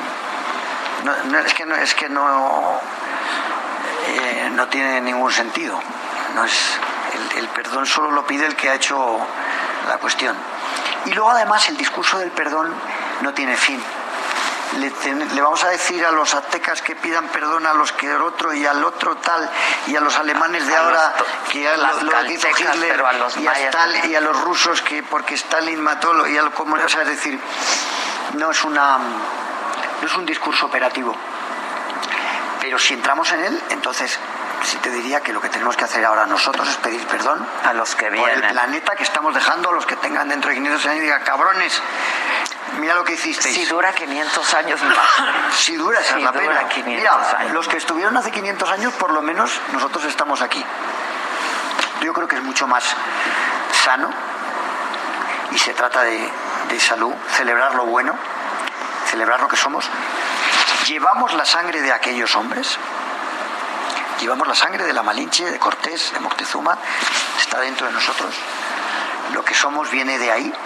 no tiene ningún sentido. No es, el perdón solo lo pide el que ha hecho la cuestión. Y luego además el discurso del perdón no tiene fin. Le vamos a decir a los aztecas que pidan perdón a los que el otro y al otro tal, y a los alemanes de ahora que lo hizo Hitler, y a los rusos que porque Stalin mató, o sea, es decir, no es un discurso operativo. Pero si entramos en él, entonces sí te diría que lo que tenemos que hacer ahora nosotros es pedir perdón a los que vienen, por el planeta que estamos dejando, a los que tengan dentro de 500 años y digan, cabrones, mira lo que hicisteis. Si dura 500 años más. Si dura, esa es la pena. Mira, años. Los que estuvieron hace 500 años, por lo menos nosotros estamos aquí. Yo creo que es mucho más sano, y se trata de salud, celebrar lo bueno, celebrar lo que somos. Llevamos la sangre de aquellos hombres, llevamos la sangre de la Malinche, de Cortés, de Moctezuma, está dentro de nosotros. Lo que somos viene de ahí.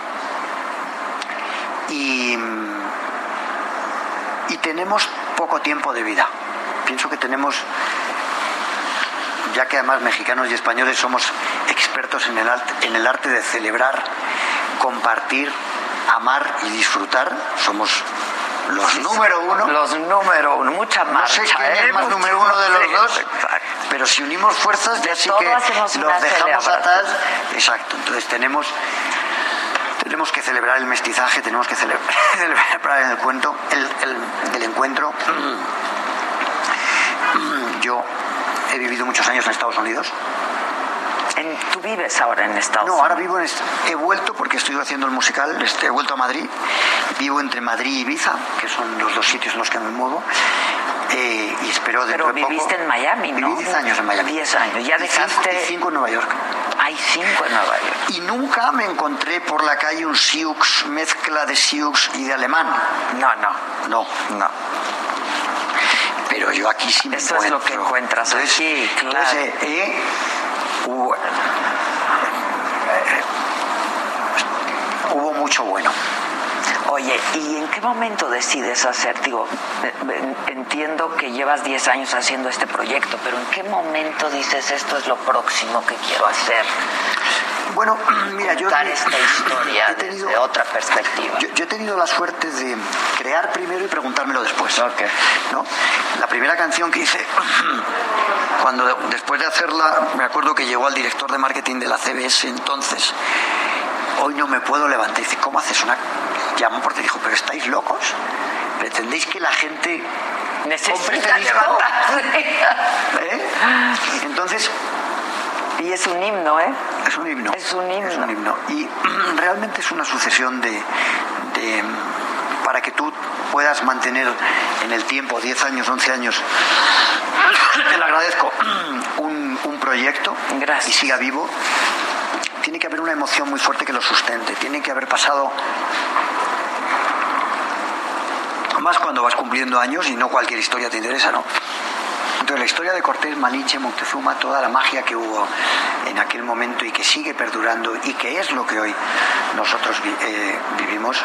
Y tenemos poco tiempo de vida. Pienso que tenemos, ya que además mexicanos y españoles somos expertos en el arte de celebrar, compartir, amar y disfrutar, somos los número uno. Los número uno, mucha marcha. No sé quién es más número uno de los dos, pero si unimos fuerzas ya sí que los dejamos atrás. Exacto, entonces tenemos que celebrar el mestizaje, tenemos que celebrar el encuentro. Yo he vivido muchos años en Estados Unidos. ¿Tú vives ahora en Estados Unidos? No, ahora vivo he vuelto porque estoy haciendo el musical, he vuelto a Madrid, vivo entre Madrid y Ibiza, que son los dos sitios en los que me muevo, y espero dentro de poco... Pero viviste en Miami, ¿no? Viví 10 años en Miami. 10 años, ya dejaste... Y 5 en Nueva York. Hay 5 en Nueva York. Y nunca me encontré por la calle un Sioux, mezcla de Sioux y de alemán. No. Pero yo aquí sí me encuentro. Eso es lo que encuentras aquí, claro. Entonces, hubo mucho bueno. Oye, ¿y en qué momento decides hacer? Digo, entiendo que llevas 10 años haciendo este proyecto, pero ¿en qué momento dices esto es lo próximo que quiero hacer? Bueno, mira, yo contar esta historia desde otra perspectiva. Yo he tenido la suerte de crear primero y preguntármelo después. Okay. ¿No? La primera canción que hice, después de hacerla, me acuerdo que llegó al director de marketing de la CBS entonces. Hoy no me puedo levantar. Y dice, ¿cómo haces una...? Llamó porque dijo, ¿pero estáis locos? ¿Pretendéis que la gente necesita levantarse? Entonces... Y es un himno, ¿eh? Es un himno. Es un himno. Es un himno. Y realmente es una sucesión de para que tú puedas mantener en el tiempo, 10 años, 11 años, te lo agradezco, un proyecto. Gracias. Y siga vivo, tiene que haber una emoción muy fuerte que lo sustente. Tiene que haber pasado... Más cuando vas cumpliendo años y no cualquier historia te interesa, ¿no? Entonces la historia de Cortés, Malinche, Moctezuma, toda la magia que hubo en aquel momento y que sigue perdurando y que es lo que hoy nosotros vivimos,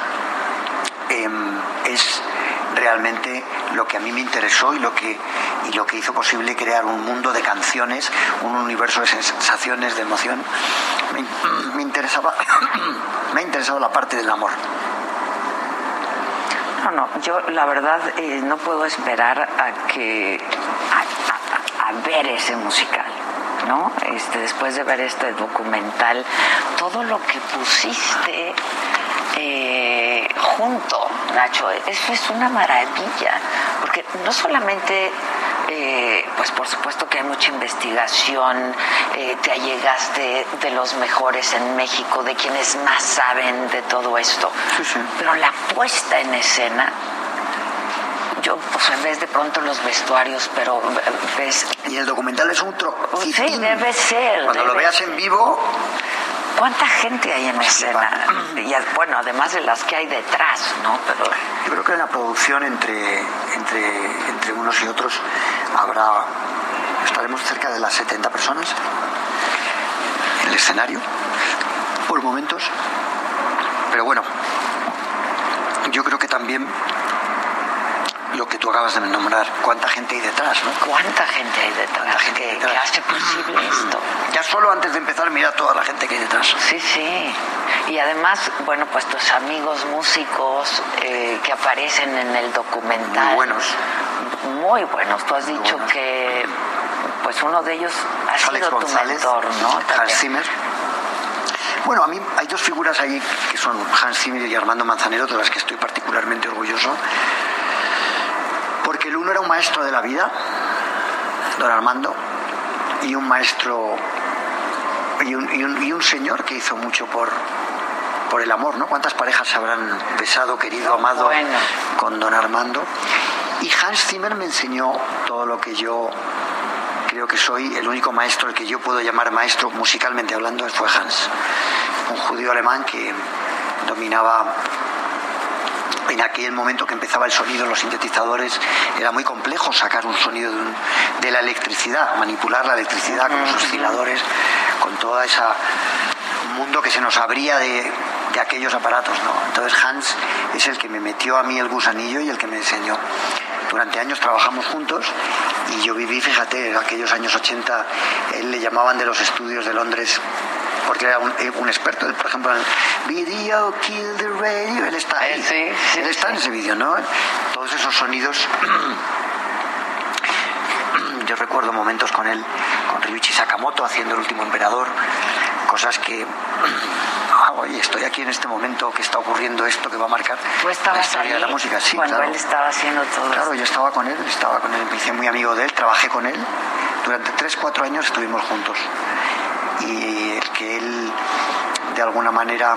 es realmente lo que a mí me interesó y lo que hizo posible crear un mundo de canciones, un universo de sensaciones, de emoción. Me ha interesado la parte del amor. No, yo la verdad no puedo esperar a ver ese musical, ¿no? Después de ver este documental, todo lo que pusiste junto, Nacho, eso es una maravilla, porque no solamente... pues por supuesto que hay mucha investigación, te allegaste de los mejores en México, de quienes más saben de todo esto. Sí. Pero la puesta en escena, ves de pronto los vestuarios, pero ves... Y el documental es un trocitín. Sí, debe ser. Cuando lo veas en vivo... ¿Cuánta gente hay en escena? Y bueno, además de las que hay detrás, ¿no? Pero... Yo creo que en la producción entre unos y otros estaremos cerca de las 70 personas en el escenario, por momentos. Pero bueno, yo creo que también lo que tú acabas de nombrar, cuánta gente hay detrás, ¿no? ¿Cuánta gente hay detrás? ¿Cuánta gente hay detrás? ¿Qué hace posible esto? Ya solo antes de empezar, mira toda la gente que hay detrás. Sí. Y además, bueno, pues tus amigos músicos que aparecen en el documental. Muy buenos. Tú has dicho que pues uno de ellos ha sido Alex González, tu mentor, ¿no? Hans Zimmer. Bueno, a mí hay dos figuras ahí que son Hans Zimmer y Armando Manzanero, de las que estoy particularmente orgulloso. Porque el uno era un maestro de la vida, don Armando, y un maestro y un señor que hizo mucho por el amor, ¿no? ¿Cuántas parejas se habrán besado, querido, amado con don Armando? Y Hans Zimmer me enseñó todo lo que yo creo que soy. El único maestro, el que yo puedo llamar maestro musicalmente hablando, fue Hans, un judío alemán que dominaba. En aquel momento que empezaba el sonido en los sintetizadores, era muy complejo sacar un sonido de la electricidad, manipular la electricidad con los osciladores, con todo ese mundo que se nos abría de aquellos aparatos, ¿no? Entonces Hans es el que me metió a mí el gusanillo y el que me enseñó. Durante años trabajamos juntos y yo viví, fíjate, en aquellos años 80, él le llamaban de los estudios de Londres, porque era un experto, por ejemplo, en el Video Kill the Radio, él está ahí, él está en ese vídeo, ¿no? Todos esos sonidos, yo recuerdo momentos con él, con Ryuichi Sakamoto haciendo El Último Emperador, cosas que, oye, estoy aquí en este momento que está ocurriendo esto que va a marcar la historia de la música. Sí, cuando claro. Él estaba haciendo todo Claro, yo estaba con él, me hice muy amigo de él, trabajé con él, durante 3-4 años estuvimos juntos. Y el que él de alguna manera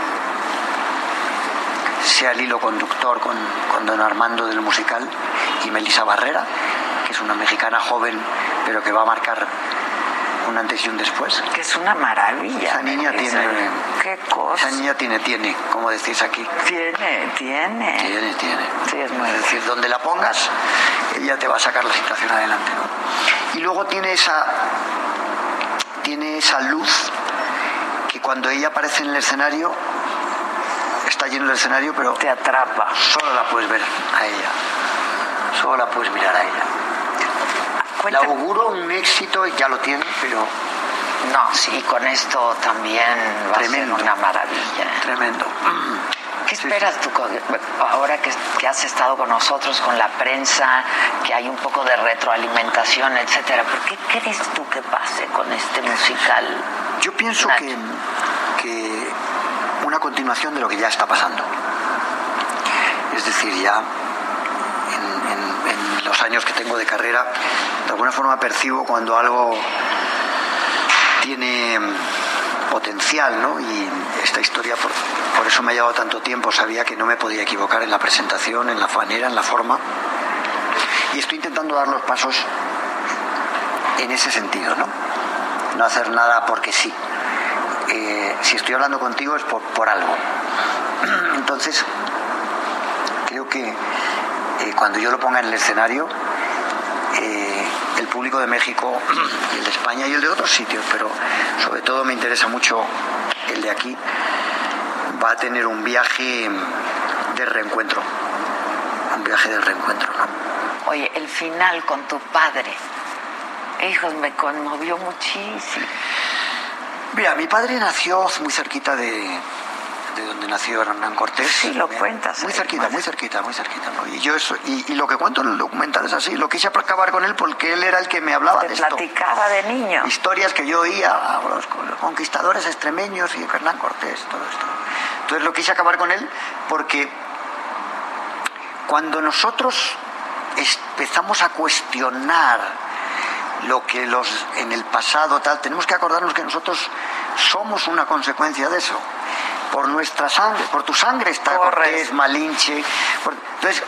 sea el hilo conductor con don Armando del musical, y Melissa Barrera, que es una mexicana joven pero que va a marcar un antes y un después. Que es una maravilla. Esa niña tiene... ¿Qué cosa? Esa niña tiene, como decís aquí. Tiene. Sí, es muy decir, donde la pongas, ella te va a sacar la situación adelante, ¿no? Y luego tiene esa luz que cuando ella aparece en el escenario está lleno el escenario, pero te atrapa. Solo la puedes ver a ella, solo la puedes mirar a ella. Le auguro un éxito, ya lo tiene, pero... No, sí, con esto también va a ser una maravilla. Tremendo. ¿Qué esperas tú ahora que has estado con nosotros, con la prensa, que hay un poco de retroalimentación, etcétera? ¿Por qué crees tú que pase con este musical? Yo pienso que una continuación de lo que ya está pasando. Es decir, ya en los años que tengo de carrera, de alguna forma percibo cuando algo tiene potencial, ¿no? Y esta historia, por eso me ha llevado tanto tiempo, sabía que no me podía equivocar en la presentación, en la manera, en la forma, y estoy intentando dar los pasos en ese sentido, ¿no? No hacer nada porque sí. Si estoy hablando contigo es por algo. Entonces, creo que cuando yo lo ponga en el escenario, el público de México, el de España y el de otros sitios, pero sobre todo me interesa mucho el de aquí, va a tener un viaje de reencuentro. Un viaje de reencuentro, ¿no? Oye, el final con tu padre, hijos, me conmovió muchísimo. Mira, mi padre nació muy cerquita de donde nació Hernán Cortés. Sí, lo cuentas. Muy cerquita, ¿no? Y yo eso, y lo que cuento en el documental es así. Lo quise acabar con él porque él era el que me hablaba de esto. Te platicaba de niño. Historias que yo oía, los conquistadores extremeños y Hernán Cortés, todo esto. Entonces lo quise acabar con él porque cuando nosotros empezamos a cuestionar lo que en el pasado tal, tenemos que acordarnos que nosotros somos una consecuencia de eso. Por nuestra sangre, por tu sangre está Cortés, Malinche. Entonces,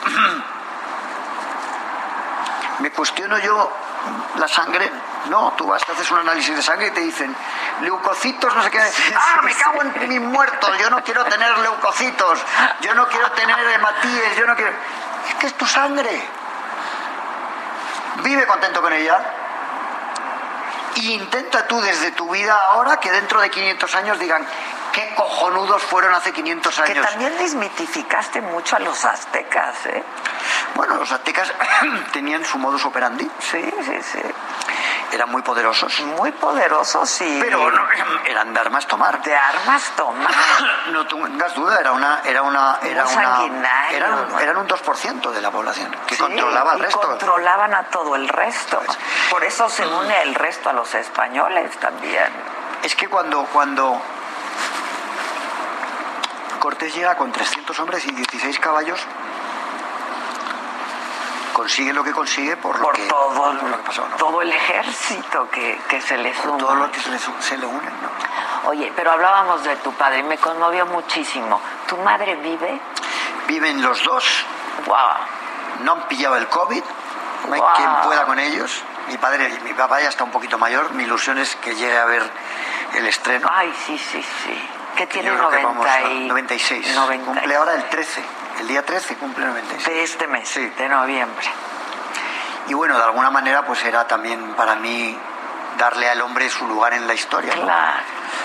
me cuestiono yo la sangre. No, tú vas, te haces un análisis de sangre y te dicen leucocitos, no sé qué. Me cago en mis muertos, yo no quiero tener leucocitos, yo no quiero tener hematíes, yo no quiero... Es que es tu sangre. Vive contento con ella. Y intenta tú desde tu vida ahora que dentro de 500 años digan qué cojonudos fueron hace 500 años. Que también desmitificaste mucho a los aztecas, ¿eh? Bueno, los aztecas tenían su modus operandi. Sí. Eran muy poderosos. Muy poderosos, sí. Pero no, eran de armas tomar. De armas tomar. No tengas duda, eran un 2% de la población que controlaba al resto. Controlaban a todo el resto. Por eso se une el resto a los españoles también. Es que cuando Cortés llega con 300 hombres y 16 caballos, consigue lo que consigue por lo que pasó, ¿no? Todo el ejército que se le suma. Todo lo que se le une, ¿no? Oye, pero hablábamos de tu padre y me conmovió muchísimo. ¿Tu madre vive? Viven los dos. Wow. No han pillado el COVID. No hay quien pueda con ellos. Mi papá ya está un poquito mayor. Mi ilusión es que llegue a ver el estreno. Ay, sí. ¿Qué tiene? 96. Cumple ahora el 13. El día 13 cumple 96. De este mes, sí. De noviembre. Y bueno, de alguna manera pues era también para mí darle al hombre su lugar en la historia, ¿no? Claro.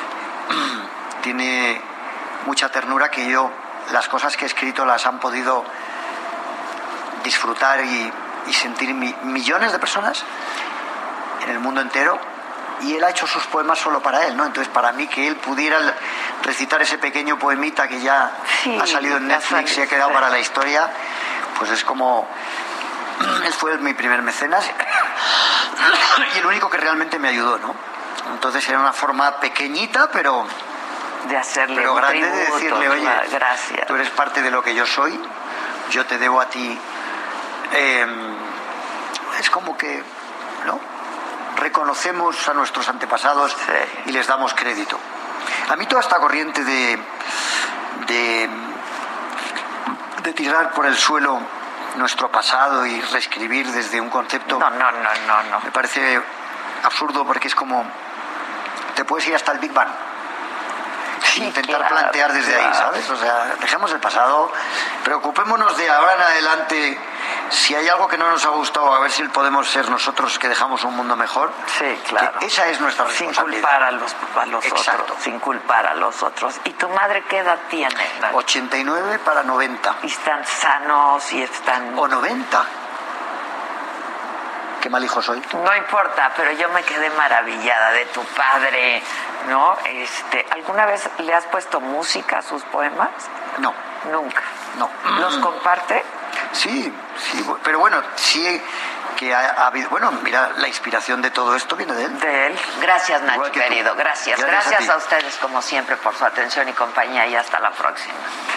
Tiene mucha ternura que las cosas que he escrito las han podido disfrutar y sentir millones de personas en el mundo entero, y él ha hecho sus poemas solo para él, ¿no? Entonces para mí que él pudiera recitar ese pequeño poemita que ya ha salido en Netflix y ha quedado para la historia, pues es como... Él fue mi primer mecenas y el único que realmente me ayudó, ¿no? Entonces era una forma pequeñita, pero de hacerle pero grande, tributo, de decirle, oye, gracias. Tú eres parte de lo que yo soy, yo te debo a ti. Es como que, ¿no? Reconocemos a nuestros antepasados y les damos crédito. A mí toda esta corriente de tirar por el suelo nuestro pasado y reescribir desde un concepto... No. Me parece absurdo, porque es como... Te puedes ir hasta el Big Bang. Sí, intentar plantear desde ahí, ¿sabes? O sea, dejemos el pasado, preocupémonos de ahora en adelante si hay algo que no nos ha gustado, a ver si podemos ser nosotros que dejamos un mundo mejor. Sí, claro. Esa es nuestra responsabilidad. Sin culpar a los otros. Sin culpar a los otros. ¿Y tu madre qué edad tiene? 89 para 90. ¿Y están sanos y están...? O 90. Qué mal hijo soy. No importa, pero yo me quedé maravillada de tu padre, ¿no? ¿Alguna vez le has puesto música a sus poemas? No. Nunca. No. ¿Los comparte? Sí, pero bueno, sí que ha habido... Bueno, mira, la inspiración de todo esto viene de él. De él. Gracias, Nacho, querido. Gracias a ustedes, como siempre, por su atención y compañía, y hasta la próxima.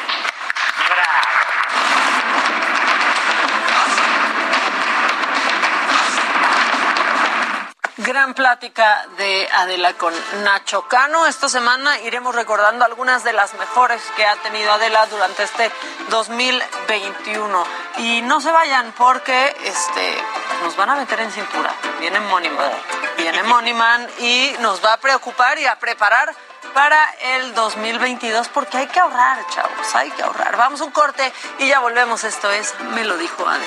Gran plática de Adela con Nacho Cano. Esta semana iremos recordando algunas de las mejores que ha tenido Adela durante este 2021. Y no se vayan porque nos van a meter en cintura. Viene Money Man y nos va a preocupar y a preparar para el 2022 porque hay que ahorrar, chavos, hay que ahorrar. Vamos a un corte y ya volvemos. Esto es Me lo dijo Adela.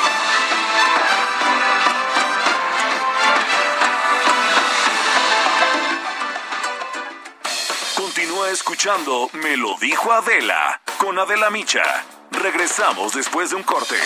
Continúa escuchando Me lo dijo Adela con Adela Micha. Regresamos después de un corte.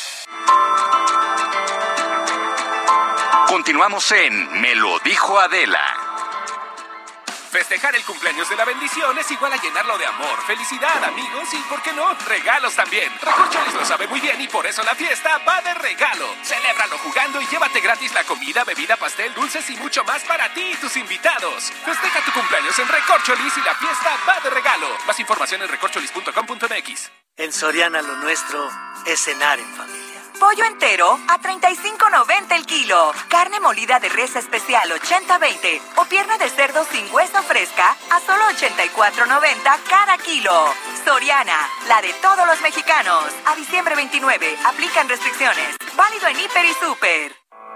Continuamos en Me lo dijo Adela. Festejar el cumpleaños de la bendición es igual a llenarlo de amor, felicidad, amigos y, ¿por qué no?, regalos también. Recorcholis lo sabe muy bien y por eso la fiesta va de regalo. Celébralo jugando y llévate gratis la comida, bebida, pastel, dulces y mucho más para ti y tus invitados. Festeja tu cumpleaños en Recorcholis y la fiesta va de regalo. Más información en recorcholis.com.mx. En Soriana lo nuestro es cenar en familia. Pollo entero a $35.90 el kilo. Carne molida de res especial 80-20 o pierna de cerdo sin hueso fresca a solo $84.90 cada kilo. Soriana, la de todos los mexicanos. A diciembre 29, aplican restricciones. Válido en Hiper y Super.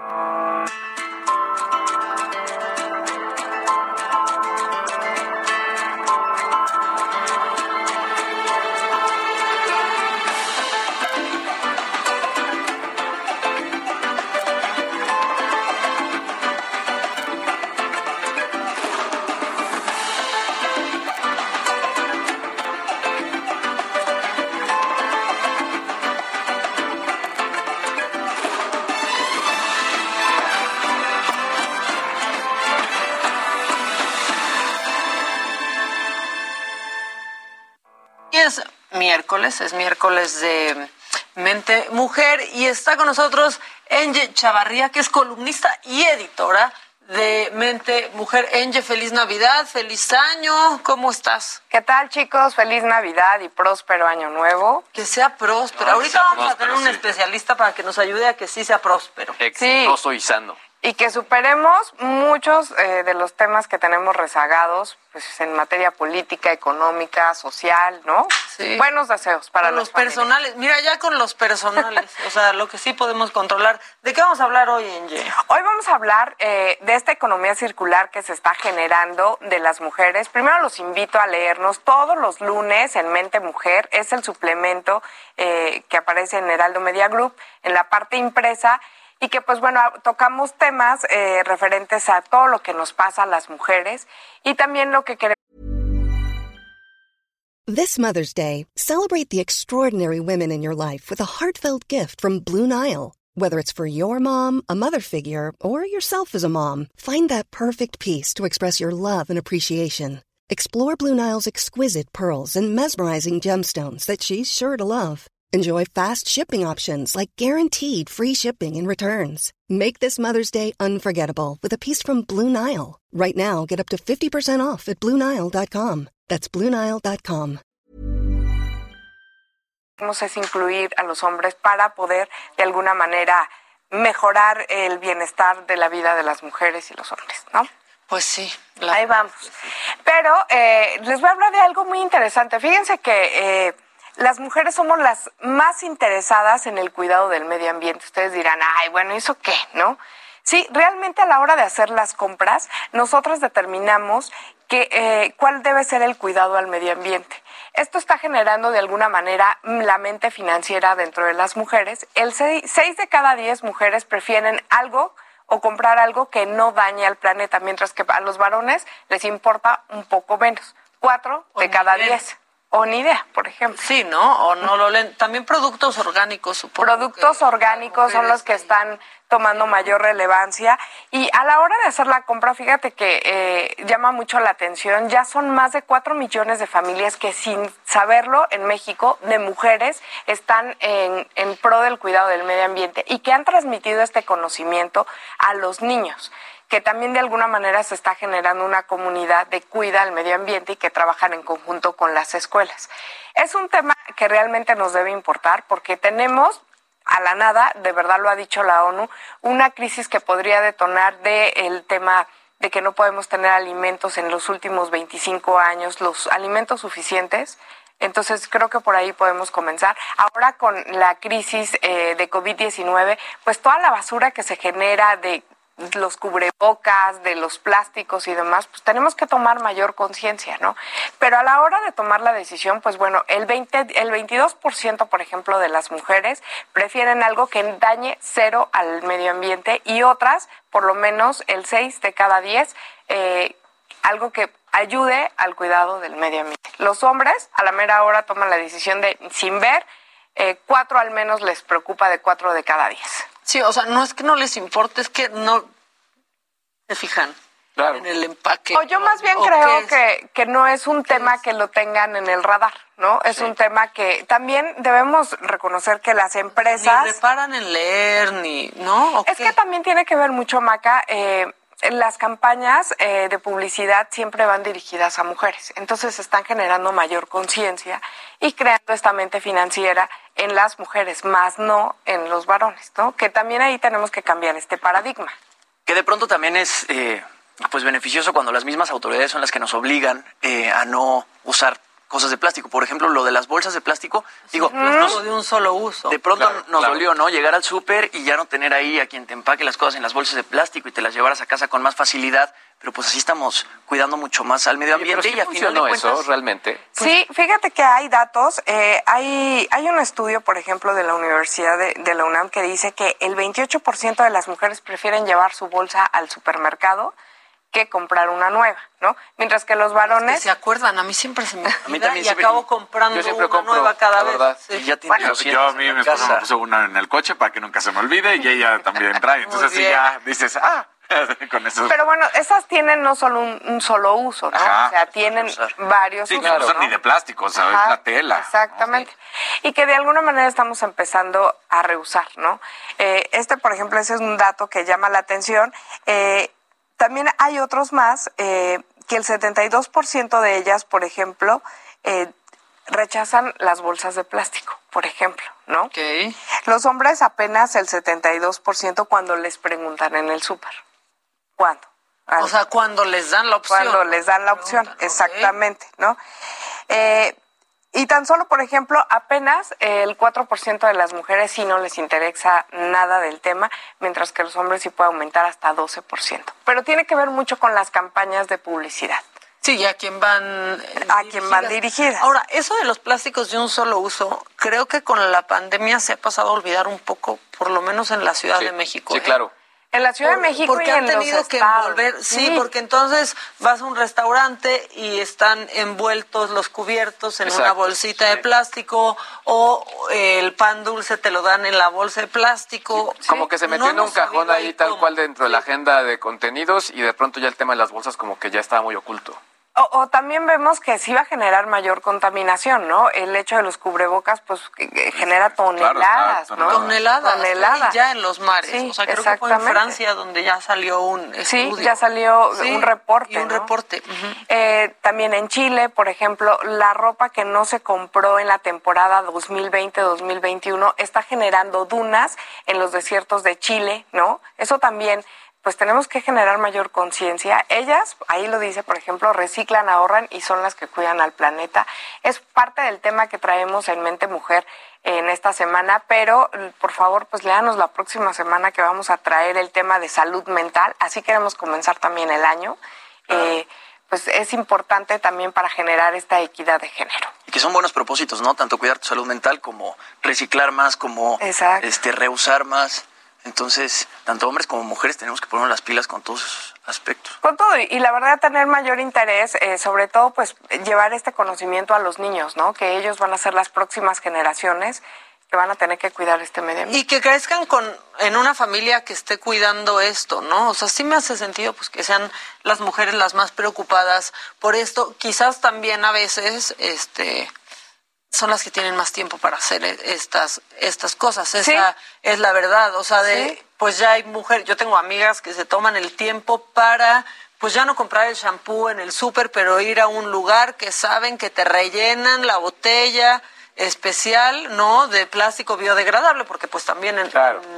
Es miércoles de Mente Mujer y está con nosotros Enge Chavarría, que es columnista y editora de Mente Mujer. Enge, feliz Navidad, feliz año, ¿cómo estás? ¿Qué tal, chicos? Feliz Navidad y próspero año nuevo. Que sea próspero. Ahorita vamos a tener un especialista para que nos ayude a que sí sea próspero. Exitoso y sano. Y que superemos muchos de los temas que tenemos rezagados, pues en materia política, económica, social, ¿no? Sí. Buenos deseos para los personales. Mira, ya con los personales, o sea, lo que sí podemos controlar. ¿De qué vamos a hablar hoy, Enge? Hoy vamos a hablar de esta economía circular que se está generando de las mujeres. Primero los invito a leernos todos los lunes en Mente Mujer. Es el suplemento que aparece en Heraldo Media Group, en la parte impresa. Y que, pues bueno, tocamos temas referentes a todo lo que nos pasa a las mujeres y también lo que queremos. This Mother's Day, celebrate the extraordinary women in your life with a heartfelt gift from Blue Nile. Whether it's for your mom, a mother figure, or yourself as a mom, find that perfect piece to express your love and appreciation. Explore Blue Nile's exquisite pearls and mesmerizing gemstones that she's sure to love. Enjoy fast shipping options like guaranteed free shipping and returns. Make this Mother's Day unforgettable with a piece from Blue Nile. Right now, get up to 50% off at BlueNile.com. That's BlueNile.com. Es incluir a los hombres para poder, de alguna manera, mejorar el bienestar de la vida de las mujeres y los hombres, ¿no? Pues sí. Ahí vamos. Pero les voy a hablar de algo muy interesante. Fíjense que... las mujeres somos las más interesadas en el cuidado del medio ambiente. Ustedes dirán, ay, bueno, ¿eso qué? ¿No? Sí, realmente a la hora de hacer las compras, nosotras determinamos cuál debe ser el cuidado al medio ambiente. Esto está generando de alguna manera la mente financiera dentro de las mujeres. 6 de cada 10 mujeres prefieren algo o comprar algo que no dañe al planeta, mientras que a los varones les importa un poco menos. 4 de cada 10. O ni idea, por ejemplo. Sí, ¿no? O no lo leen. También productos orgánicos, supongo. Productos orgánicos son los que están tomando mayor relevancia. Y a la hora de hacer la compra, fíjate que llama mucho la atención. Ya son más de 4 millones de familias que, sin saberlo, en México, de mujeres, están en pro del cuidado del medio ambiente y que han transmitido este conocimiento a los niños, que también de alguna manera se está generando una comunidad de cuida al medio ambiente y que trabajan en conjunto con las escuelas. Es un tema que realmente nos debe importar porque tenemos a la nada, de verdad lo ha dicho la ONU, una crisis que podría detonar del tema de que no podemos tener alimentos en los últimos 25 años, los alimentos suficientes. Entonces creo que por ahí podemos comenzar. Ahora con la crisis de COVID-19, pues toda la basura que se genera de los cubrebocas, de los plásticos y demás, pues tenemos que tomar mayor conciencia, ¿no? Pero a la hora de tomar la decisión, pues bueno, el 22%, por ejemplo, de las mujeres prefieren algo que dañe cero al medio ambiente y otras, por lo menos el 6 de cada 10, algo que ayude al cuidado del medio ambiente. Los hombres a la mera hora toman la decisión de, sin ver, 4 al menos les preocupa de 4 de cada 10. Sí, o sea, no es que no les importe, es que no se fijan en el empaque. O yo más bien creo que no es un tema que lo tengan en el radar, ¿no? Es un tema que también debemos reconocer que las empresas... Ni reparan en leer, ni... ¿no? Es que también tiene que ver mucho, Maca, las campañas de publicidad siempre van dirigidas a mujeres, entonces están generando mayor conciencia y creando esta mente financiera en las mujeres, más no en los varones, ¿no? Que también ahí tenemos que cambiar este paradigma. Que de pronto también es pues beneficioso cuando las mismas autoridades son las que nos obligan a no usar cosas de plástico. Por ejemplo, lo de las bolsas de plástico, digo, de un solo uso. De pronto nos dolió, ¿no? Llegar al súper y ya no tener ahí a quien te empaque las cosas en las bolsas de plástico y te las llevaras a casa con más facilidad, pero pues así estamos cuidando mucho más al medio ambiente. ¿Pero sí funcionó eso realmente? Sí, fíjate que hay datos, hay un estudio, por ejemplo, de la Universidad de la UNAM que dice que el 28% de las mujeres prefieren llevar su bolsa al supermercado que comprar una nueva, ¿no? Mientras que los varones... Es que se acuerdan, a mí siempre se me olvida a mí también y acabo comprando una nueva cada vez. Sí. Y ya yo a mí mi esposa me puso una en el coche para que nunca se me olvide y ella también trae. Entonces así ya dices, con eso. Pero bueno, esas tienen no solo un solo uso, ¿no? Ajá. O sea, tienen varios usos. Sí, que no son ni de plástico, ¿sabes? Es la tela. Exactamente. ¿No? Y que de alguna manera estamos empezando a reusar, ¿no? Por ejemplo, ese es un dato que llama la atención. También hay otros más, que el 72% de ellas, por ejemplo, rechazan las bolsas de plástico, por ejemplo, ¿no? Okay. Los hombres apenas el 72% cuando les preguntan en el súper. ¿Cuándo? O sea, cuando les dan la opción. Cuando les dan la opción, exactamente, ¿no? Y tan solo, por ejemplo, apenas el 4% de las mujeres sí no les interesa nada del tema, mientras que los hombres sí puede aumentar hasta 12%. Pero tiene que ver mucho con las campañas de publicidad. Sí, y a quién van dirigidas. Ahora, eso de los plásticos de un solo uso, creo que con la pandemia se ha pasado a olvidar un poco, por lo menos en la Ciudad de México. Sí, claro. En la Ciudad de México porque y han en tenido los que estados. envolver, sí, porque entonces vas a un restaurante y están envueltos los cubiertos en una bolsita de plástico o el pan dulce te lo dan en la bolsa de plástico. Como que se metió en un cajón ahí tal cual dentro de la agenda de contenidos y de pronto ya el tema de las bolsas como que ya estaba muy oculto. O también vemos que sí va a generar mayor contaminación, ¿no? El hecho de los cubrebocas, pues, genera toneladas, ¿no? Toneladas. Ya en los mares. Sí, o sea, creo que fue en Francia donde ya salió un estudio. Sí, ya salió un reporte, y un ¿no? reporte. También en Chile, por ejemplo, la ropa que no se compró en la temporada 2020-2021 está generando dunas en los desiertos de Chile, ¿no? Eso también... pues tenemos que generar mayor conciencia. Ellas, ahí lo dice, por ejemplo, reciclan, ahorran y son las que cuidan al planeta. Es parte del tema que traemos en Mente Mujer en esta semana, pero por favor, pues léanos la próxima semana que vamos a traer el tema de salud mental. Así queremos comenzar también el año. pues es importante también para generar esta equidad de género. Y que son buenos propósitos, ¿no? Tanto cuidar tu salud mental como reciclar más, como reusar más. Entonces, tanto hombres como mujeres tenemos que ponernos las pilas con todos esos aspectos. Con todo, y la verdad tener mayor interés, sobre todo pues llevar este conocimiento a los niños, ¿no? Que ellos van a ser las próximas generaciones que van a tener que cuidar este medio ambiente. Y que crezcan en una familia que esté cuidando esto, ¿no? O sea, sí me hace sentido pues que sean las mujeres las más preocupadas por esto. Quizás también a veces son las que tienen más tiempo para hacer estas cosas. Esa es la verdad. O sea, pues ya hay mujeres, yo tengo amigas que se toman el tiempo para pues ya no comprar el shampoo en el súper, pero ir a un lugar que saben que te rellenan la botella especial, ¿no? De plástico biodegradable, porque pues también en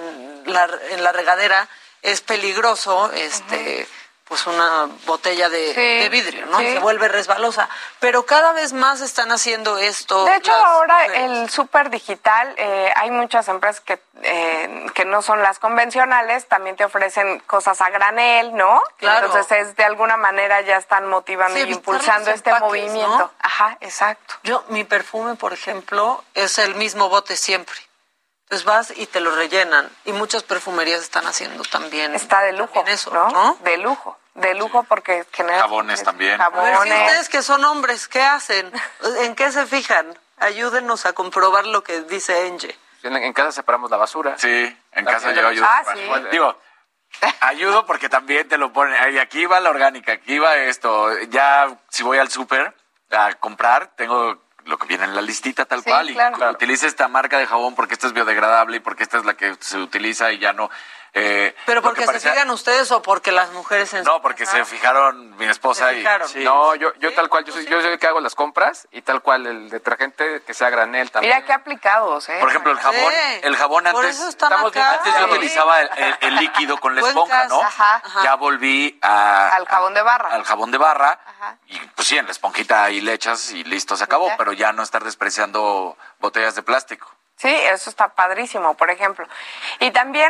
la regadera es peligroso, pues una botella de vidrio, ¿no? Y se vuelve resbalosa. Pero cada vez más están haciendo esto. De hecho, ahora el súper digital, hay muchas empresas que no son las convencionales, también te ofrecen cosas a granel, ¿no? Claro. Entonces, de alguna manera ya están motivando y impulsando este movimiento. ¿No? Ajá, exacto. Mi perfume, por ejemplo, es el mismo bote siempre. Entonces vas y te lo rellenan. Y muchas perfumerías están haciendo también. Está de lujo, eso, ¿no? De lujo porque genera... Jabones también. Jabones. Pero si ustedes que son hombres, ¿qué hacen? ¿En qué se fijan? Ayúdenos a comprobar lo que dice Enge. En casa separamos la basura. Sí, en casa yo ayudo. Sí. Digo, ayudo porque también te lo ponen. Y aquí va la orgánica, aquí va esto. Ya si voy al súper a comprar, tengo lo que viene en la listita tal cual, claro. Y utiliza esta marca de jabón porque esta es biodegradable y porque esta es la que se utiliza y ya no... ¿Pero porque se fijan ustedes o porque las mujeres... No, porque se fijaron mi esposa y... Sí. No, yo tal cual, yo soy el que hago las compras y tal cual el detergente que sea granel también. Mira qué aplicados, Por ejemplo, el jabón antes... Antes yo utilizaba el líquido con la esponja, ¿no? Ajá. Ya volví al jabón de barra. Al jabón de barra. Ajá. Y pues sí, en la esponjita ahí le echas y listo, se acabó. Pero ya no estar despreciando botellas de plástico. Sí, eso está padrísimo, por ejemplo. Y también,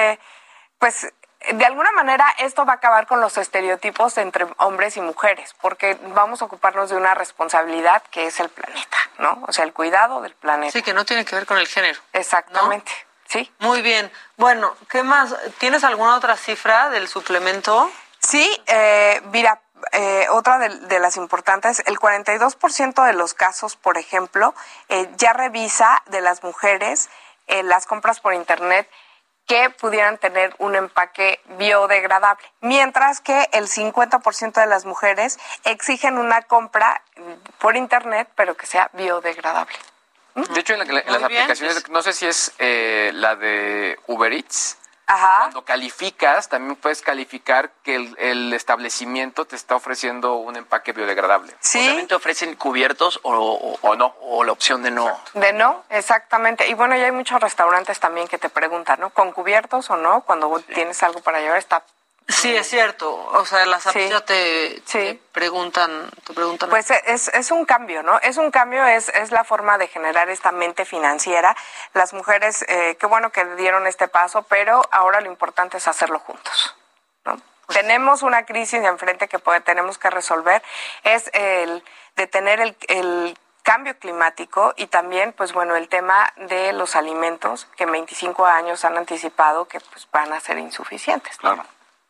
pues, de alguna manera esto va a acabar con los estereotipos entre hombres y mujeres, porque vamos a ocuparnos de una responsabilidad que es el planeta, ¿no? O sea, el cuidado del planeta. Sí, que no tiene que ver con el género. Exactamente, ¿no? Sí. Muy bien. Bueno, ¿qué más? ¿Tienes alguna otra cifra del suplemento? Sí, mira, otra de las importantes, el 42% de los casos, por ejemplo, ya revisa de las mujeres las compras por internet que pudieran tener un empaque biodegradable, mientras que el 50% de las mujeres exigen una compra por internet, pero que sea biodegradable. De hecho, en las aplicaciones, no sé si es la de Uber Eats. Ajá. Cuando calificas, también puedes calificar que el establecimiento te está ofreciendo un empaque biodegradable. Sí. ¿O también te ofrecen cubiertos o no? O la opción de no. Exacto. De no, exactamente. Y bueno, ya hay muchos restaurantes también que te preguntan, ¿no? ¿Con cubiertos o no? Cuando tienes algo para llevar, está... Sí, es cierto. O sea, las apps ya te preguntan. Pues es un cambio, ¿no? Es un cambio, es la forma de generar esta mente financiera. Las mujeres, qué bueno que dieron este paso, pero ahora lo importante es hacerlo juntos, ¿no? Tenemos una crisis enfrente que tenemos que resolver, es el detener el cambio climático y también, pues bueno, el tema de los alimentos que en 25 años han anticipado que pues van a ser insuficientes. Claro.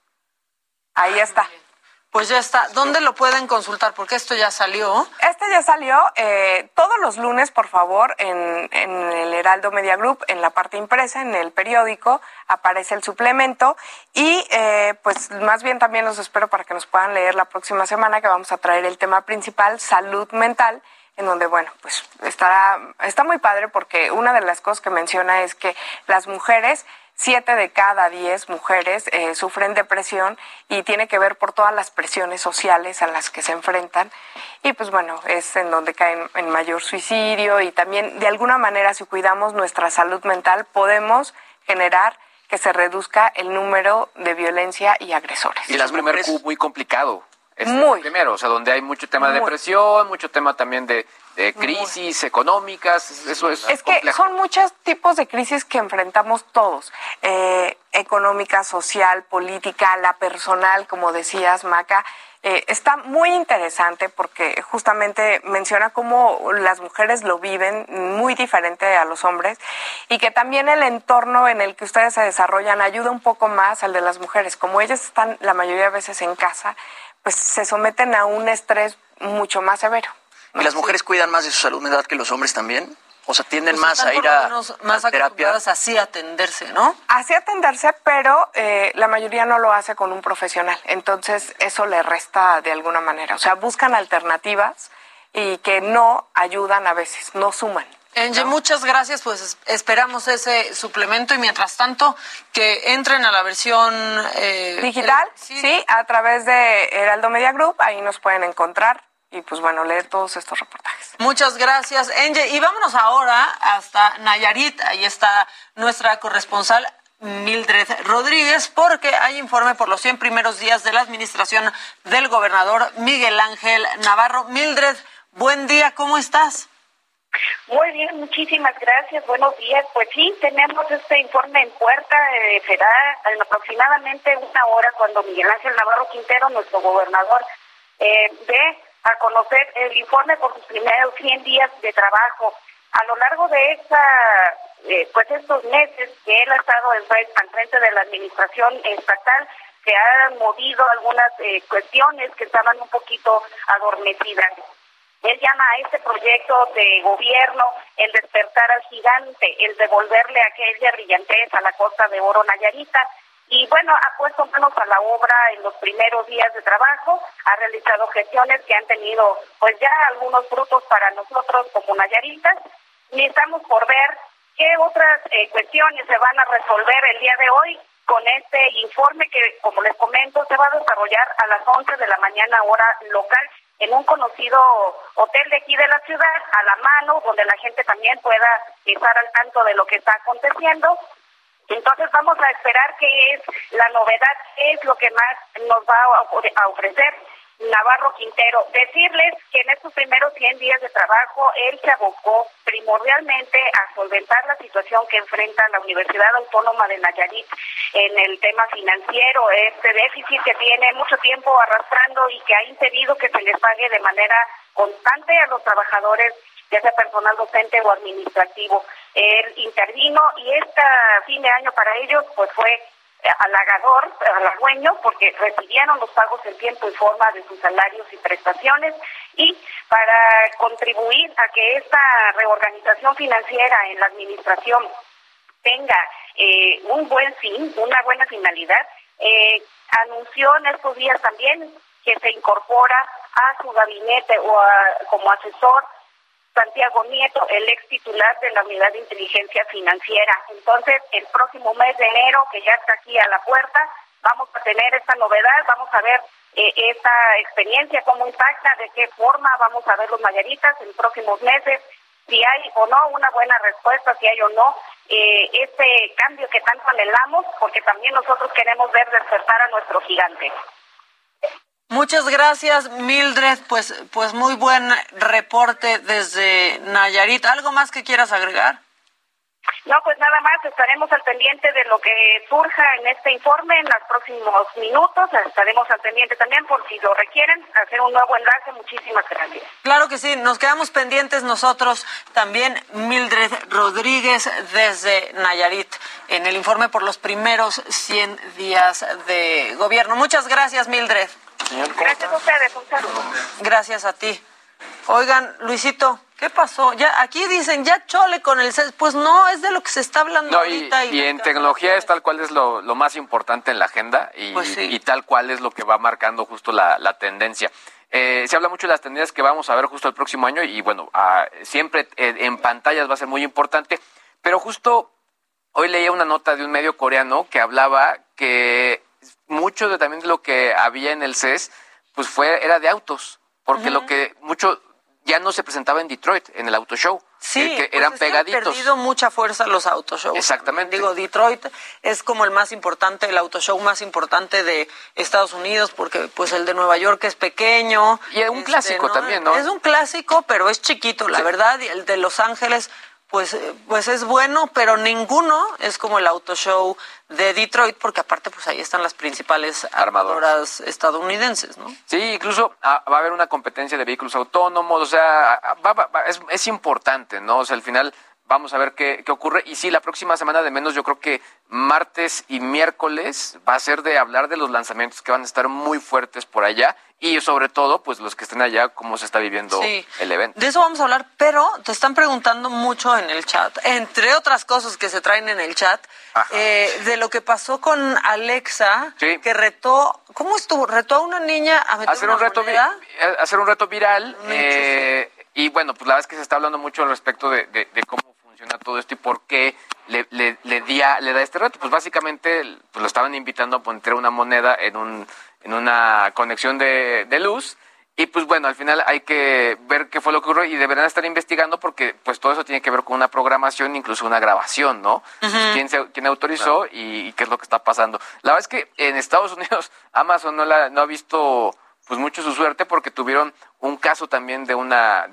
Ahí está. Pues ya está. ¿Dónde lo pueden consultar? Porque esto ya salió. Este ya salió todos los lunes, por favor, en el Heraldo Media Group, en la parte impresa, en el periódico, aparece el suplemento. Y pues más bien también los espero para que nos puedan leer la próxima semana, que vamos a traer el tema principal, salud mental, en donde, bueno, pues está muy padre porque una de las cosas que menciona es que las mujeres... 7 de cada 10 mujeres sufren depresión y tiene que ver por todas las presiones sociales a las que se enfrentan y pues bueno, es en donde caen en mayor suicidio y también de alguna manera si cuidamos nuestra salud mental podemos generar que se reduzca el número de violencia y agresores. Y las mujeres es muy complicado. Muy. Primero, o sea, donde hay mucho tema de depresión, mucho tema también de crisis económicas, eso es que son muchos tipos de crisis que enfrentamos todos. económica, social, política, la personal, como decías, Maca. Está muy interesante porque justamente menciona cómo las mujeres lo viven muy diferente a los hombres y que también el entorno en el que ustedes se desarrollan ayuda un poco más al de las mujeres. Como ellas están la mayoría de veces en casa, pues se someten a un estrés mucho más severo. ¿Y las mujeres cuidan más de su salud mental que los hombres también? O sea, tienden más a ir a terapia. Así a atenderse, ¿no? Así atenderse, pero la mayoría no lo hace con un profesional. Entonces, eso le resta de alguna manera. O sea, buscan alternativas y que no ayudan a veces, no suman. Angie, muchas gracias, pues esperamos ese suplemento y mientras tanto que entren a la versión digital, sí, a través de Heraldo Media Group, ahí nos pueden encontrar. Y pues bueno, leer todos estos reportajes. Muchas gracias, Angie. Y vámonos ahora hasta Nayarit. Ahí está nuestra corresponsal Mildred Rodríguez, porque hay informe por los 100 primeros días de la administración del gobernador Miguel Ángel Navarro. Mildred, buen día, ¿cómo estás? Muy bien, muchísimas gracias. Buenos días. Pues sí, tenemos este informe en puerta. Será en aproximadamente una hora cuando Miguel Ángel Navarro Quintero, nuestro gobernador, ve a conocer el informe por sus primeros 100 días de trabajo. A lo largo de estos meses que él ha estado al frente de la administración estatal, se han movido algunas cuestiones que estaban un poquito adormecidas. Él llama a este proyecto de gobierno el despertar al gigante, el devolverle aquella brillantez a la Costa de Oro Nayarita. Y bueno, ha puesto manos a la obra en los primeros días de trabajo, ha realizado gestiones que han tenido pues ya algunos frutos para nosotros como nayaritas. Y estamos por ver qué otras cuestiones se van a resolver el día de hoy con este informe que, como les comento, se va a desarrollar a las 11 de la mañana hora local en un conocido hotel de aquí de la ciudad, a la mano, donde la gente también pueda estar al tanto de lo que está aconteciendo. Entonces vamos a esperar qué es la novedad, qué es lo que más nos va a ofrecer Navarro Quintero. Decirles que en estos primeros 100 días de trabajo él se abocó primordialmente a solventar la situación que enfrenta la Universidad Autónoma de Nayarit en el tema financiero, este déficit que tiene mucho tiempo arrastrando y que ha impedido que se les pague de manera constante a los trabajadores, ya sea personal docente o administrativo. Él intervino y este fin de año para ellos pues fue halagüeño, porque recibieron los pagos en tiempo y forma de sus salarios y prestaciones, y para contribuir a que esta reorganización financiera en la administración tenga un buen fin, una buena finalidad, anunció en estos días también que se incorpora a su gabinete como asesor Santiago Nieto, el ex titular de la Unidad de Inteligencia Financiera. Entonces, el próximo mes de enero, que ya está aquí a la puerta, vamos a tener esta novedad, vamos a ver esta experiencia, cómo impacta, de qué forma vamos a ver los nayaritas en próximos meses, si hay o no una buena respuesta, si hay o no este cambio que tanto anhelamos, porque también nosotros queremos ver despertar a nuestro gigante. Muchas gracias, Mildred. Pues muy buen reporte desde Nayarit. ¿Algo más que quieras agregar? No, pues nada más, estaremos al pendiente de lo que surja en este informe en los próximos minutos. Estaremos al pendiente también por si lo requieren, hacer un nuevo enlace. Muchísimas gracias. Claro que sí, nos quedamos pendientes nosotros también, Mildred Rodríguez desde Nayarit, en el informe por los primeros 100 días de gobierno. Muchas gracias, Mildred. Gracias a ustedes, un saludo. Gracias a ti. Oigan, Luisito, ¿qué pasó? Ya aquí dicen, ya chole con el CES. Pues no, es de lo que se está hablando ahorita. Y en tecnología es tal cual es lo más importante en la agenda y, pues sí, y tal cual es lo que va marcando justo la tendencia. Se habla mucho de las tendencias que vamos a ver justo el próximo año y bueno, siempre en pantallas va a ser muy importante, pero justo hoy leía una nota de un medio coreano que hablaba que mucho también de lo que había en el CES pues era de autos, porque lo que mucho ya no se presentaba en Detroit, en el Auto Show. Sí, que eran pegaditos. Han perdido mucha fuerza los Auto Shows. Exactamente. Digo, Detroit es como el más importante, el Auto Show más importante de Estados Unidos, porque pues el de Nueva York es pequeño. Y es un clásico también, ¿no? Es un clásico, pero es chiquito, la verdad. Y el de Los Ángeles, pues es bueno, pero ninguno es como el Auto Show de Detroit, porque aparte pues ahí están las principales armadoras estadounidenses, ¿no? Sí, incluso va a haber una competencia de vehículos autónomos, o sea, es importante, ¿no? O sea, al final vamos a ver qué ocurre. Y sí, la próxima semana de menos, yo creo que martes y miércoles va a ser de hablar de los lanzamientos que van a estar muy fuertes por allá y sobre todo, pues los que estén allá, cómo se está viviendo el evento. De eso vamos a hablar, pero te están preguntando mucho en el chat, entre otras cosas que se traen en el chat, de lo que pasó con Alexa, que retó, ¿cómo estuvo? Retó a una niña a meter hacer un reto viral. Y bueno, pues la verdad es que se está hablando mucho al respecto de cómo funciona todo esto y por qué le da este reto. Pues básicamente pues lo estaban invitando a poner una moneda en una conexión de luz. Y pues bueno, al final hay que ver qué fue lo que ocurrió y deberán estar investigando porque pues todo eso tiene que ver con una programación, incluso una grabación, ¿no? ¿Quién autorizó y qué es lo que está pasando? La verdad es que en Estados Unidos Amazon no ha visto pues mucho su suerte porque tuvieron un caso también de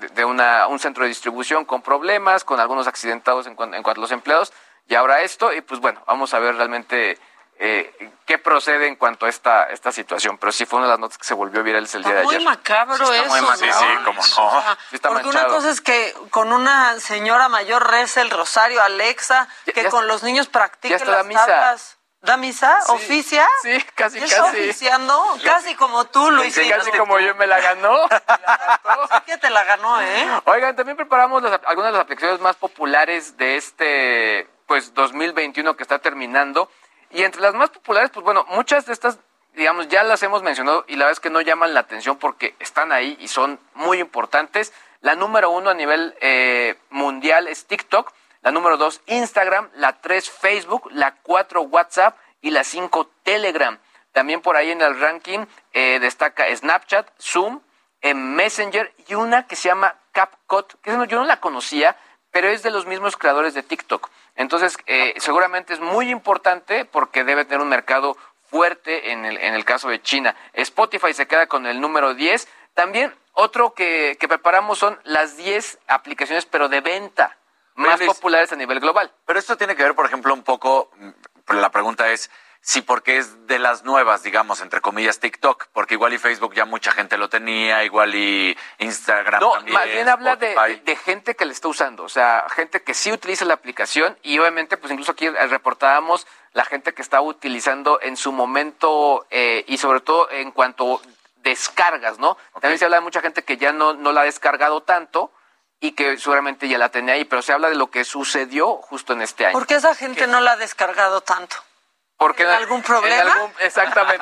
un centro de distribución con problemas, con algunos accidentados en cuanto a los empleados, y ahora esto, y pues bueno, vamos a ver realmente qué procede en cuanto a esta situación, pero sí fue una de las notas que se volvió viral el día de ayer. Muy macabro eso, muy macabro. Sí, cómo no. Porque una cosa es que con una señora mayor reza el rosario, Alexa, que con los niños practique las tablas. ¿Da misa? Sí, ¿oficia? Sí, casi. ¿Está oficiando? Casi como tú, Luis. Sí, casi como yo me la ganó. Sí que te la ganó, ¿eh? Oigan, también preparamos algunas de las aplicaciones más populares de este 2021 que está terminando. Y entre las más populares, pues bueno, muchas de estas, digamos, ya las hemos mencionado y la verdad es que no llaman la atención porque están ahí y son muy importantes. La número 1 a nivel mundial es TikTok. La número 2, Instagram. La 3, Facebook. La 4, WhatsApp. Y la 5, Telegram. También por ahí en el ranking destaca Snapchat, Zoom, Messenger y una que se llama CapCut, que yo no la conocía, pero es de los mismos creadores de TikTok. Entonces, seguramente es muy importante porque debe tener un mercado fuerte en el caso de China. Spotify se queda con el número 10. También otro que preparamos son las 10 aplicaciones, pero de venta más populares a nivel global. Pero esto tiene que ver, por ejemplo, un poco, la pregunta es si porque es de las nuevas, digamos, entre comillas, TikTok, porque igual y Facebook ya mucha gente lo tenía, igual y Instagram también. No, más bien habla de gente que le está usando, o sea, gente que sí utiliza la aplicación y obviamente, pues incluso aquí reportábamos la gente que está utilizando en su momento y sobre todo en cuanto descargas, ¿no? Okay. También se habla de mucha gente que ya no la ha descargado tanto, y que seguramente ya la tenía ahí, pero se habla de lo que sucedió justo en este año. ¿Por qué esa gente no la ha descargado tanto? Porque ¿En algún problema? Exactamente.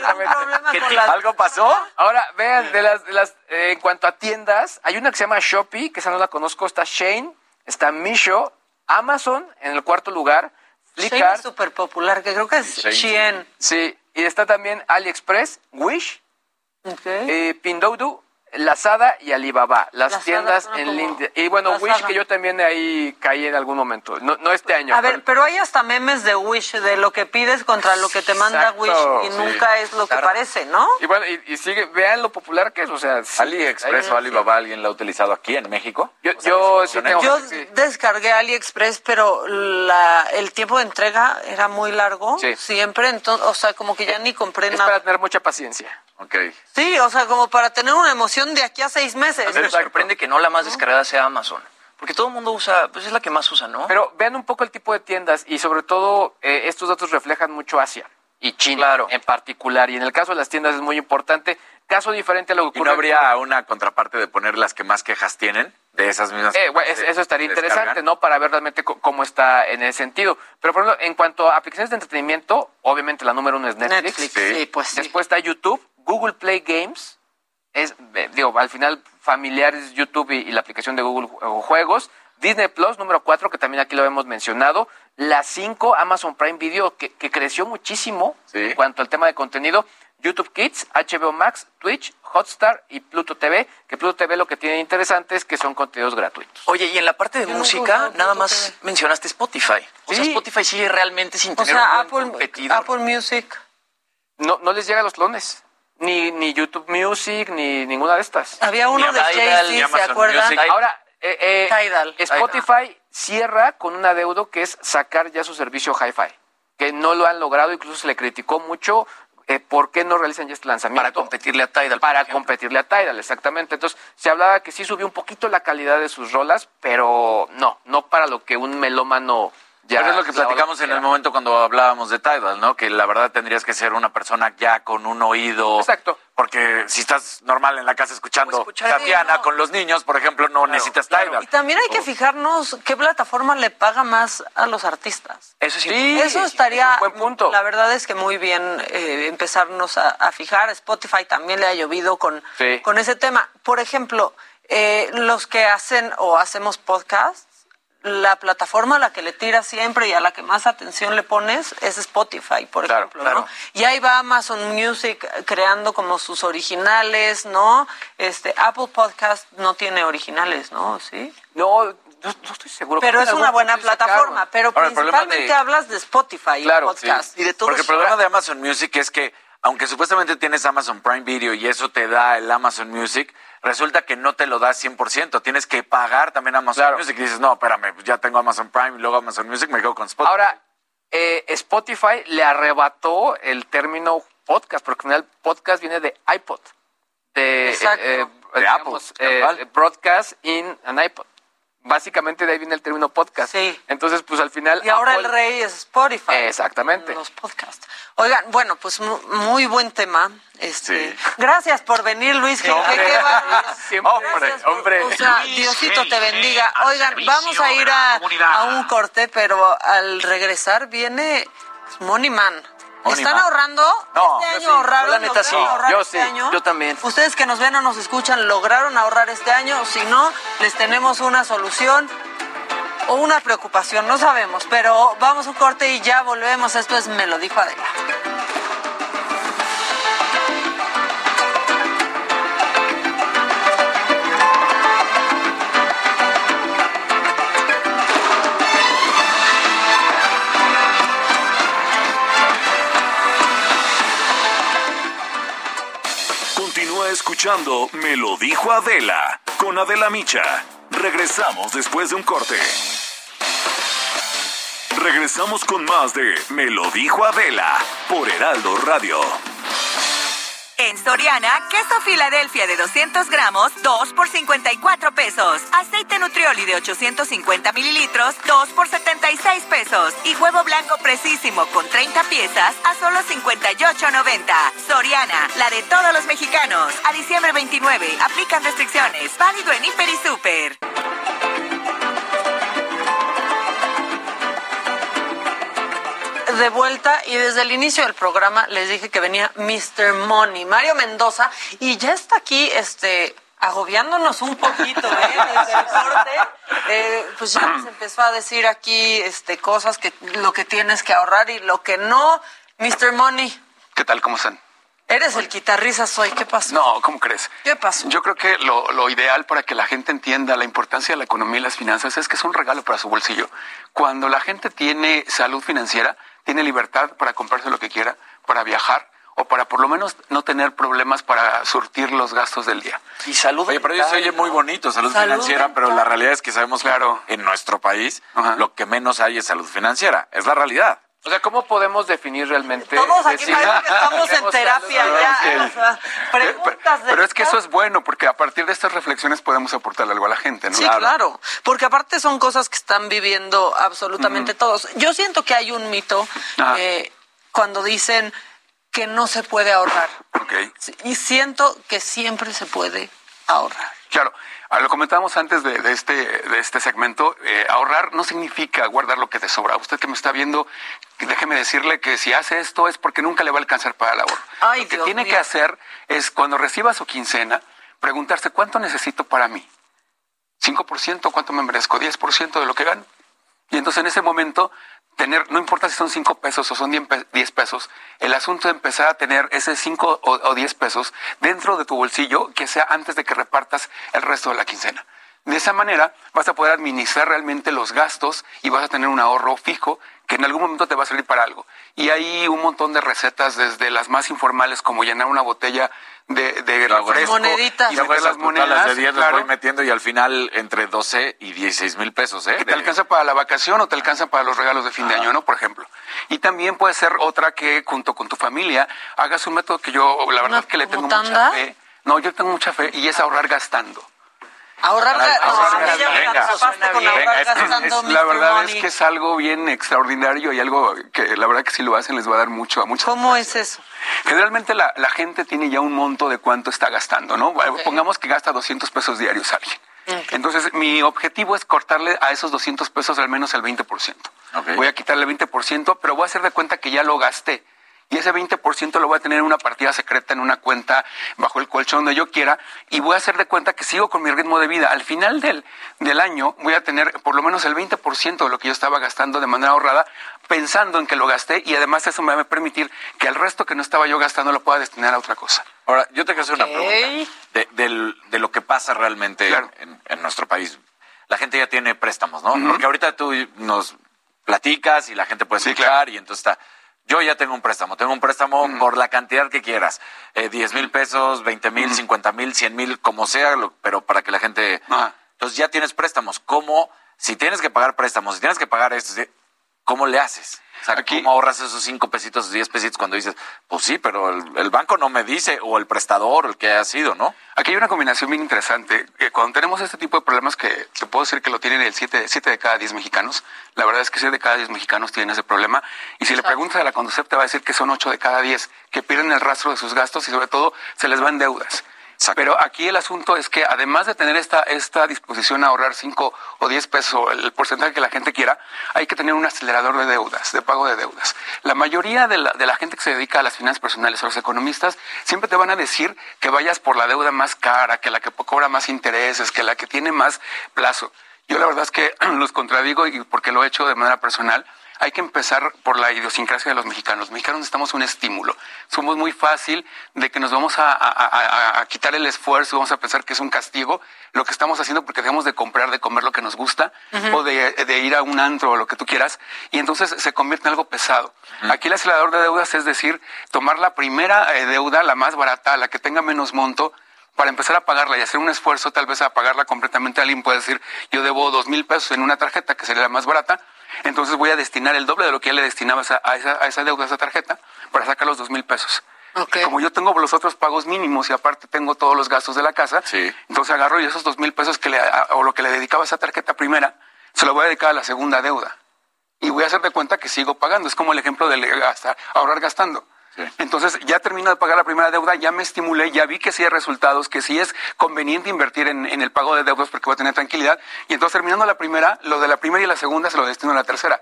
¿Algo pasó? Ahora, vean, en cuanto a tiendas, hay una que se llama Shopee, que esa no la conozco, está Shein, está Misho, Amazon en el cuarto lugar, Flickr. Shein es súper popular, que creo que es Shein. Sí, y está también AliExpress, Wish, Pinduoduo, Lazada y Alibaba, las tiendas en línea. Y bueno, Lazada. Wish, que yo también ahí caí en algún momento, no este año. A ver, pero hay hasta memes de Wish, de lo que pides contra lo que te manda Wish, y nunca es lo que parece, ¿no? Y bueno, y sigue, vean lo popular que es, o sea... AliExpress o Alibaba, ¿alguien la ha utilizado aquí en México? Yo descargué AliExpress, pero el tiempo de entrega era muy largo, siempre, entonces, o sea, como que ya ni compré nada. Es para tener mucha paciencia. Okay. Sí, o sea, como para tener una emoción de aquí a 6 meses. A mí me sorprende que no la más descargada sea Amazon, porque todo el mundo usa, pues es la que más usa, ¿no? Pero vean un poco el tipo de tiendas y sobre todo estos datos reflejan mucho Asia y China en particular. Y en el caso de las tiendas es muy importante. Caso diferente a lo que ocurre. ¿Y no habría una contraparte de poner las que más quejas tienen de esas mismas? Eso estaría interesante, ¿no? Para ver realmente cómo está en ese sentido. Pero, por ejemplo, en cuanto a aplicaciones de entretenimiento, obviamente la número 1 es Netflix. Sí, pues sí. Después está YouTube, Google Play Games. Al final, familiares YouTube y la aplicación de Google Juegos. Disney Plus, número 4, que también aquí lo hemos mencionado. La 5, Amazon Prime Video, que creció muchísimo en cuanto al tema de contenido. YouTube Kids, HBO Max, Twitch, Hotstar y Pluto TV, que Pluto TV lo que tiene interesante es que son contenidos gratuitos. Oye, y en la parte de música, nada más mencionaste Spotify. O sea, Spotify sigue realmente sin tener un buen competidor. Apple Music. No les llega a los clones. Ni YouTube Music, ni ninguna de estas. Había uno de Jay-Z, ¿se acuerdan? Ahora, Spotify cierra con un adeudo que es sacar ya su servicio Hi-Fi, que no lo han logrado, incluso se le criticó mucho. ¿Por qué no realizan ya este lanzamiento? Para competirle a Tidal. Para competirle a Tidal, exactamente. Entonces, se hablaba que sí subió un poquito la calidad de sus rolas, pero no para lo que un melómano ya... Pero es lo que platicamos en el momento cuando hablábamos de Tidal, ¿no? Que la verdad tendrías que ser una persona ya con un oído... Exacto. Porque si estás normal en la casa escuchando Tatiana con los niños, por ejemplo, no necesitas Tidal. Y también hay que fijarnos qué plataforma le paga más a los artistas. Eso sí. Eso estaría, es un buen punto. La verdad es que muy bien empezarnos a fijar. Spotify también le ha llovido con ese tema. Por ejemplo, los que hacen o hacemos podcasts, la plataforma a la que le tiras siempre y a la que más atención le pones es Spotify, por ejemplo, ¿no? Y ahí va Amazon Music creando como sus originales, ¿no? Apple Podcast no tiene originales, ¿no? ¿Sí? No estoy seguro. Pero es una buena plataforma, pero ahora, principalmente hablas de Spotify, podcast. Sí. Y de todo. Porque el problema de Amazon Music es que, aunque supuestamente tienes Amazon Prime Video y eso te da el Amazon Music, resulta que no te lo da 100%. Tienes que pagar también Amazon Music. Y dices, no, espérame, ya tengo Amazon Prime y luego Amazon Music, me quedo con Spotify. Ahora, Spotify le arrebató el término podcast, porque al final podcast viene de iPod. De Apple. Broadcast in an iPod. Básicamente de ahí viene el término podcast. Sí. Entonces, pues al final... Y ahora el rey es Spotify. Exactamente. Los podcasts. Oigan, bueno, pues muy buen tema. Gracias por venir, Luis. Qué hombre. O sea, Diosito te bendiga. Oigan, vamos a ir a un corte, pero al regresar viene Money Man. ¿Están ahorrando? No, este año ahorraron. La neta sí. Yo sí. Yo también. Ustedes que nos ven o nos escuchan, ¿lograron ahorrar este año? Si no, les tenemos una solución o una preocupación, no sabemos. Pero vamos a un corte y ya volvemos. Esto es Me lo dijo Adela. Escuchando Me lo dijo Adela con Adela Micha. Regresamos después de un corte. Regresamos con más de Me lo dijo Adela por Heraldo Radio. En Soriana, queso Filadelfia de 200 gramos, 2 por 54 pesos. Aceite Nutrioli de 850 mililitros, 2 por 76 pesos. Y huevo blanco Precisísimo con 30 piezas a solo 58.90. Soriana, la de todos los mexicanos. A diciembre 29, aplican restricciones. Válido en Hiper y Super. De vuelta, y desde el inicio del programa les dije que venía Mr. Money, Mario Mendoza, y ya está aquí agobiándonos un poquito desde el corte. Pues ya nos empezó a decir aquí cosas que lo que tienes que ahorrar y lo que no. Mr. Money. ¿Qué tal? ¿Cómo están? Eres el guitarrista soy. ¿Qué pasó? No, ¿cómo crees? ¿Qué pasó? Yo creo que lo ideal para que la gente entienda la importancia de la economía y las finanzas es que es un regalo para su bolsillo. Cuando la gente tiene salud financiera, tiene libertad para comprarse lo que quiera, para viajar o para por lo menos no tener problemas para surtir los gastos del día. Y salud. Oye, pero eso se oye muy bonito, salud financiera, pero la realidad es que sabemos que en nuestro país lo que menos hay es salud financiera. Es la realidad. O sea, ¿cómo podemos definir realmente? Todos aquí parece que estamos en terapia ya. O sea, pero es que eso es bueno, porque a partir de estas reflexiones podemos aportarle algo a la gente, ¿no? Sí, claro. Porque aparte son cosas que están viviendo absolutamente todos. Yo siento que hay un mito cuando dicen que no se puede ahorrar. Okay. Y siento que siempre se puede ahorrar. Claro. Lo comentábamos antes de este segmento, ahorrar no significa guardar lo que te sobra. Usted que me está viendo, déjeme decirle que si hace esto es porque nunca le va a alcanzar para el ahorro. Lo que tiene que hacer es, cuando reciba su quincena, preguntarse ¿cuánto necesito para mí? ¿5%? ¿Cuánto me merezco? ¿10% de lo que gano? Y entonces en ese momento no importa si son 5 pesos o son 10 pesos, el asunto de empezar a tener ese 5 o 10 pesos dentro de tu bolsillo, que sea antes de que repartas el resto de la quincena. De esa manera vas a poder administrar realmente los gastos y vas a tener un ahorro fijo que en algún momento te va a servir para algo. Y hay un montón de recetas, desde las más informales, como llenar una botella de refresco moneditas. y meter las monedas. Las de 10 las claro, voy metiendo y al final entre 12 y 16 mil pesos. que te alcanza para la vacación o te alcanza para los regalos de fin de año, ¿no? Por ejemplo. Y también puede ser otra que junto con tu familia hagas un método que yo, la verdad, que le tengo mucha fe. No, yo tengo mucha fe y es ahorrar gastando. Ahorrar gastando. La verdad es que es algo bien extraordinario y algo que la verdad que si lo hacen les va a dar mucho a muchas ¿Cómo personas. es eso? Generalmente la gente tiene ya un monto de cuánto está gastando, ¿no? Okay. Pongamos que gasta 200 pesos diarios alguien. Okay. Entonces, mi objetivo es cortarle a esos 200 pesos al menos el 20%. Okay. Voy a quitarle el 20%, pero voy a hacer de cuenta que ya lo gasté. Y ese 20% lo voy a tener en una partida secreta, en una cuenta bajo el colchón donde yo quiera, y voy a hacer de cuenta que sigo con mi ritmo de vida. Al final del año voy a tener por lo menos el 20% de lo que yo estaba gastando de manera ahorrada, pensando en que lo gasté, y además eso me va a permitir que el resto que no estaba yo gastando lo pueda destinar a otra cosa. Ahora, yo te quiero hacer una pregunta de lo que pasa realmente en nuestro país. La gente ya tiene préstamos, ¿no? Porque ahorita tú nos platicas y la gente puede escuchar y entonces está... Yo ya tengo un préstamo por la cantidad que quieras, 10 mil pesos, 20 mil, 50 mil, 100 mil, como sea, pero para que la gente... Entonces ya tienes préstamos. ¿Cómo, si tienes que pagar préstamos, si tienes que pagar esto, cómo le haces? O sea, ¿cómo ahorras esos 5 pesitos, 10 pesitos cuando dices, pues sí, pero el banco no me dice, o el prestador, el que haya sido, ¿no? Aquí hay una combinación bien interesante. Cuando tenemos este tipo de problemas, que te puedo decir que lo tienen el 7 de cada 10 mexicanos, la verdad es que 7 de cada 10 mexicanos tienen ese problema, y si le preguntas a la Conducef te va a decir que son 8 de cada 10 que pierden el rastro de sus gastos y sobre todo se les van deudas. Exacto. Pero aquí el asunto es que además de tener esta disposición a ahorrar 5 o 10 pesos, el porcentaje que la gente quiera, hay que tener un acelerador de deudas, de pago de deudas. La mayoría de la gente que se dedica a las finanzas personales o los economistas siempre te van a decir que vayas por la deuda más cara, que la que cobra más intereses, que la que tiene más plazo. Yo la verdad es que los contradigo, y porque lo he hecho de manera personal. Hay que empezar por la idiosincrasia de los mexicanos. Los mexicanos necesitamos un estímulo. Somos muy fácil de que nos vamos a quitar el esfuerzo, vamos a pensar que es un castigo lo que estamos haciendo porque dejamos de comprar, de comer lo que nos gusta, o de ir a un antro o lo que tú quieras, y entonces se convierte en algo pesado. Aquí el acelerador de deudas es decir, tomar la primera deuda, la más barata, la que tenga menos monto, para empezar a pagarla y hacer un esfuerzo tal vez a pagarla completamente. Alguien puede decir, yo debo 2,000 pesos en una tarjeta, que sería la más barata, entonces voy a destinar el doble de lo que ya le destinaba a esa deuda, a esa tarjeta, para sacar los 2,000 pesos. Okay. Como yo tengo los otros pagos mínimos y aparte tengo todos los gastos de la casa, entonces agarro y esos 2,000 pesos o lo que le dedicaba a esa tarjeta primera, se lo voy a dedicar a la segunda deuda. Y voy a hacer de cuenta que sigo pagando. Es como el ejemplo de ahorrar gastando. Sí. Entonces ya termino de pagar la primera deuda, ya me estimulé, ya vi que sí hay resultados, que sí es conveniente invertir en el pago de deudas porque voy a tener tranquilidad, y entonces terminando la primera, lo de la primera y la segunda se lo destino a la tercera.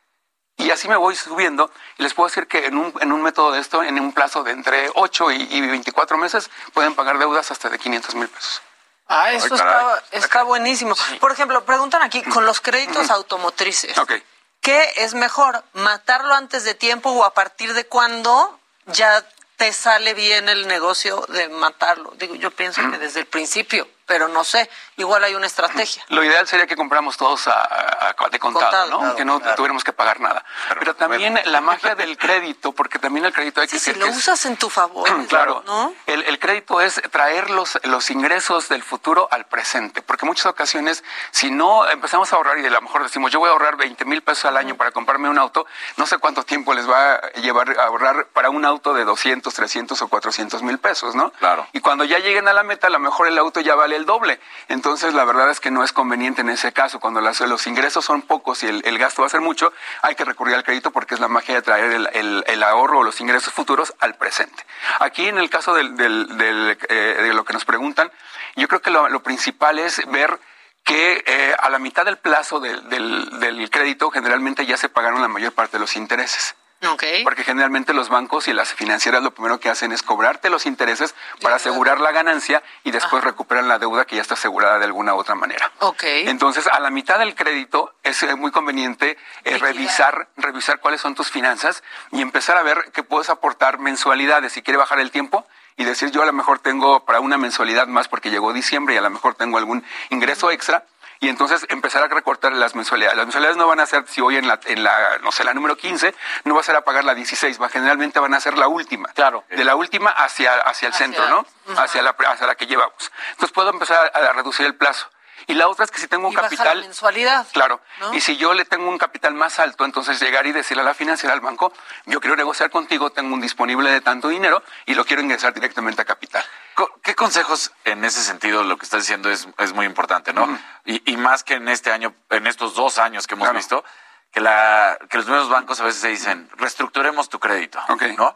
Y así me voy subiendo, y les puedo decir que en un método de esto, en un plazo de entre 8 y 24 meses, pueden pagar deudas hasta de 500,000 pesos. Eso está buenísimo. Sí. Por ejemplo, preguntan aquí, con los créditos automotrices, ¿qué es mejor, matarlo antes de tiempo o a partir de cuándo ya te sale bien el negocio de matarlo? Digo, yo pienso que desde el principio, pero no sé, igual hay una estrategia. Lo ideal sería que compráramos todos de contado, ¿no? Claro, que no tuviéramos que pagar nada. Pero también la magia del crédito, porque también el crédito hay que si lo usas en tu favor. Claro, ¿no? El crédito es traer los ingresos del futuro al presente, porque en muchas ocasiones, si no empezamos a ahorrar y a lo mejor decimos, yo voy a ahorrar 20,000 pesos al año para comprarme un auto, no sé cuánto tiempo les va a llevar a ahorrar para un auto de 200, 300 o 400,000 pesos, ¿no? Claro. Y cuando ya lleguen a la meta, a lo mejor el auto ya vale el doble. Entonces, la verdad es que no es conveniente en ese caso. Cuando los ingresos son pocos y el gasto va a ser mucho, hay que recurrir al crédito porque es la magia de traer el ahorro o los ingresos futuros al presente. Aquí, en el caso de lo que nos preguntan, yo creo que lo principal es ver que a la mitad del plazo del crédito generalmente ya se pagaron la mayor parte de los intereses. Okay. Porque generalmente los bancos y las financieras lo primero que hacen es cobrarte los intereses para asegurar la ganancia y después recuperan la deuda que ya está asegurada de alguna u otra manera. Okay. Entonces, a la mitad del crédito es muy conveniente revisar cuáles son tus finanzas y empezar a ver que puedes aportar mensualidades. Si quiere bajar el tiempo y decir, yo a lo mejor tengo para una mensualidad más porque llegó diciembre y a lo mejor tengo algún ingreso extra. Y entonces empezar a recortar las mensualidades. Las mensualidades no van a ser, si hoy en la la número 15, no va a ser a pagar la 16, generalmente van a ser la última. Claro. De la última hacia el centro, ¿no? Hacia la que llevamos. Entonces puedo empezar a reducir el plazo. Y la otra es que si tengo un capital... baja la mensualidad. Claro. ¿No? Y si yo le tengo un capital más alto, entonces llegar y decirle a la financiera, al banco, yo quiero negociar contigo, tengo un disponible de tanto dinero y lo quiero ingresar directamente a capital. ¿Qué consejos en ese sentido lo que estás diciendo es muy importante, ¿no? Y más que en este año, en estos 2 años que hemos visto, que los mismos bancos a veces se dicen, reestructuremos tu crédito, ¿no?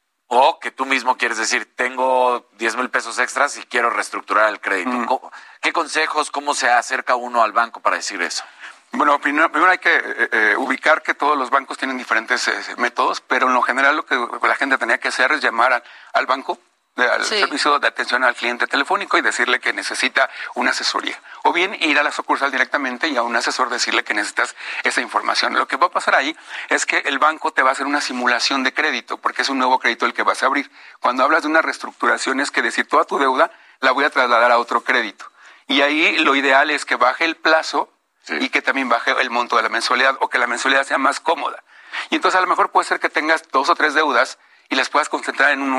O que tú mismo quieres decir, tengo 10,000 pesos extras y quiero reestructurar el crédito. ¿Qué consejos, cómo se acerca uno al banco para decir eso? Bueno, primero hay que ubicar que todos los bancos tienen diferentes métodos, pero en lo general lo que la gente tenía que hacer es llamar al banco, al servicio de atención al cliente telefónico y decirle que necesita una asesoría. O bien ir a la sucursal directamente y a un asesor decirle que necesitas esa información. Lo que va a pasar ahí es que el banco te va a hacer una simulación de crédito, porque es un nuevo crédito el que vas a abrir. Cuando hablas de una reestructuración es que decir, toda tu deuda la voy a trasladar a otro crédito. Y ahí lo ideal es que baje el plazo y que también baje el monto de la mensualidad o que la mensualidad sea más cómoda. Y entonces a lo mejor puede ser que tengas 2 o 3 deudas y las puedas concentrar en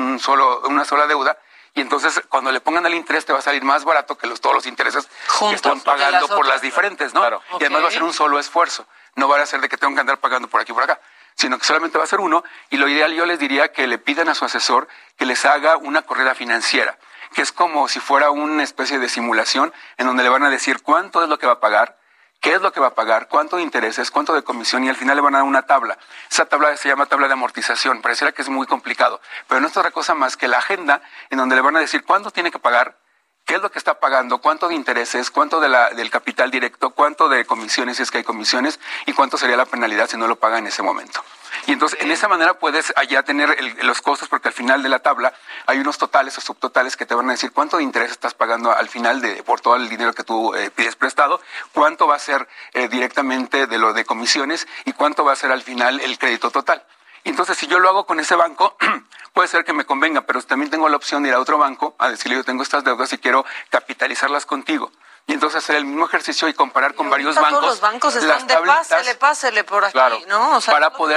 una sola deuda, y entonces cuando le pongan el interés te va a salir más barato que todos los intereses que están pagando por las diferentes, ¿no? Claro. Y además va a ser un solo esfuerzo, no va a ser de que tengo que andar pagando por aquí y por acá, sino que solamente va a ser uno, y lo ideal yo les diría que le pidan a su asesor que les haga una corrida financiera, que es como si fuera una especie de simulación en donde le van a decir cuánto es lo que va a pagar, qué es lo que va a pagar, cuánto de intereses, cuánto de comisión, y al final le van a dar una tabla. Esa tabla se llama tabla de amortización. Pareciera que es muy complicado, pero no es otra cosa más que la agenda en donde le van a decir cuánto tiene que pagar, qué es lo que está pagando, cuánto de intereses, cuánto del capital directo, cuánto de comisiones si es que hay comisiones y cuánto sería la penalidad si no lo paga en ese momento. Y entonces en esa manera puedes allá tener los costos, porque al final de la tabla hay unos totales o subtotales que te van a decir cuánto de interés estás pagando al final por todo el dinero que tú pides prestado, cuánto va a ser directamente de lo de comisiones y cuánto va a ser al final el crédito total. Y entonces si yo lo hago con ese banco, puede ser que me convenga, pero también tengo la opción de ir a otro banco a decirle yo tengo estas deudas y quiero capitalizarlas contigo. Y entonces hacer el mismo ejercicio y comparar con varios bancos. Todos los bancos están de pásele por aquí, claro, ¿no? O sea, para poder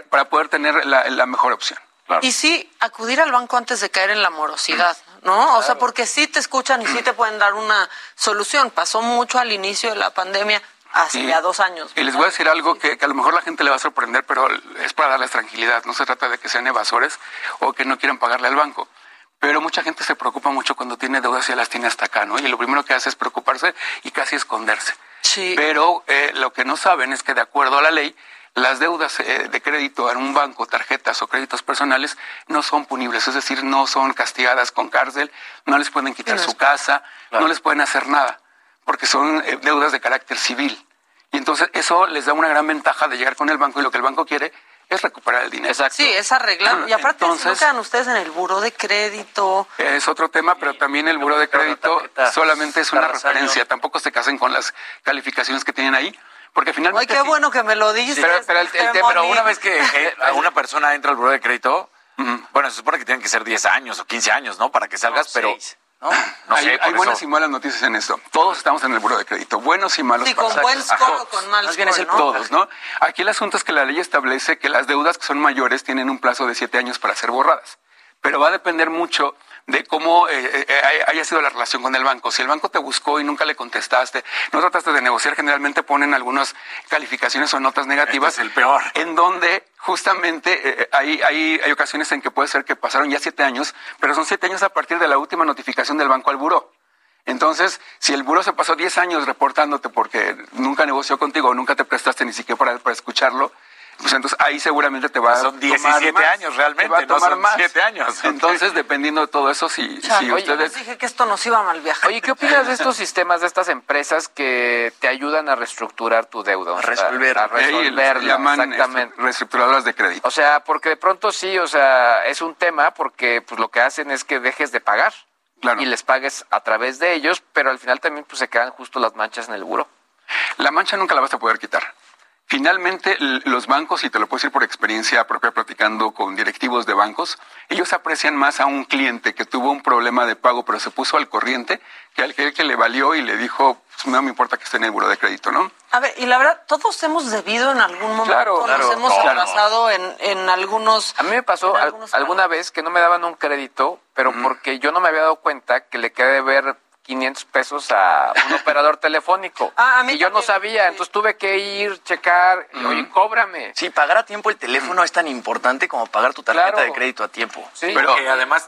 tener la mejor opción. Claro. Y sí, acudir al banco antes de caer en la morosidad, ¿no? O sea, porque sí te escuchan y sí te pueden dar una solución. Pasó mucho al inicio de la pandemia, hace ya 2 años. Y les voy a decir algo que a lo mejor la gente le va a sorprender, pero es para darles tranquilidad. No se trata de que sean evasores o que no quieran pagarle al banco. Pero mucha gente se preocupa mucho cuando tiene deudas y ya las tiene hasta acá, ¿no? Y lo primero que hace es preocuparse y casi esconderse. Sí. Pero lo que no saben es que de acuerdo a la ley, las deudas de crédito en un banco, tarjetas o créditos personales, no son punibles, es decir, no son castigadas con cárcel, no les pueden quitar su casa, no les pueden hacer nada, porque son deudas de carácter civil. Y entonces eso les da una gran ventaja de llegar con el banco y lo que el banco quiere es recuperar el dinero. Exacto. Sí, es arreglar. Y aparte, entonces, ¿no quedan ustedes en el buró de crédito? Es otro tema, pero también el buró de crédito solamente es una referencia. Tampoco se casen con las calificaciones que tienen ahí, porque finalmente... Ay, qué bueno que me lo dices. Pero una vez que una persona entra al buró de crédito, bueno, se supone que tienen que ser 10 años o 15 años, ¿no? Para que salgas, pero... No sé, hay buenas y malas noticias en esto. Todos estamos en el buró de crédito, buenos y malos. Sí, con buen score o con mal score, ¿no? Todos, ¿no? Aquí el asunto es que la ley establece que las deudas que son mayores tienen un plazo de 7 años para ser borradas. Pero va a depender mucho de cómo haya sido la relación con el banco. Si el banco te buscó y nunca le contestaste, no trataste de negociar, generalmente ponen algunas calificaciones o notas negativas. Este es el peor. En donde justamente hay ocasiones en que puede ser que pasaron ya 7 años, pero son 7 años a partir de la última notificación del banco al buró. Entonces, si el buró se pasó 10 años reportándote porque nunca negoció contigo o nunca te prestaste ni siquiera para escucharlo, Pues entonces ahí seguramente te va a son 17 tomar años más, realmente, te va a tomar no son más. 7 años. Entonces, dependiendo de todo eso, si Yo les dije que esto nos iba a mal viajar. Oye, ¿qué opinas de estos sistemas, de estas empresas que te ayudan a reestructurar tu deuda? A resolverla, se llaman exactamente. Reestructuradoras de crédito. O sea, porque de pronto sí, o sea, es un tema porque pues lo que hacen es que dejes de pagar. Claro. Y les pagues a través de ellos, pero al final también pues se quedan justo las manchas en el buró. La mancha nunca la vas a poder quitar. Finalmente, los bancos, y te lo puedo decir por experiencia propia platicando con directivos de bancos, ellos aprecian más a un cliente que tuvo un problema de pago pero se puso al corriente que al que le valió y le dijo, pues no me importa que esté en el buró de crédito, ¿no? A ver, y la verdad, todos hemos debido en algún momento, Claro, nos hemos claro. atrasado en algunos... A mí me pasó alguna vez que no me daban un crédito, pero porque yo no me había dado cuenta que le quedé de ver 500 pesos a un operador telefónico. A mí y yo no sabía, entonces tuve que ir, checar, y, oye, cóbrame. Sí, pagar a tiempo el teléfono es tan importante como pagar tu tarjeta de crédito a tiempo. Sí, pero además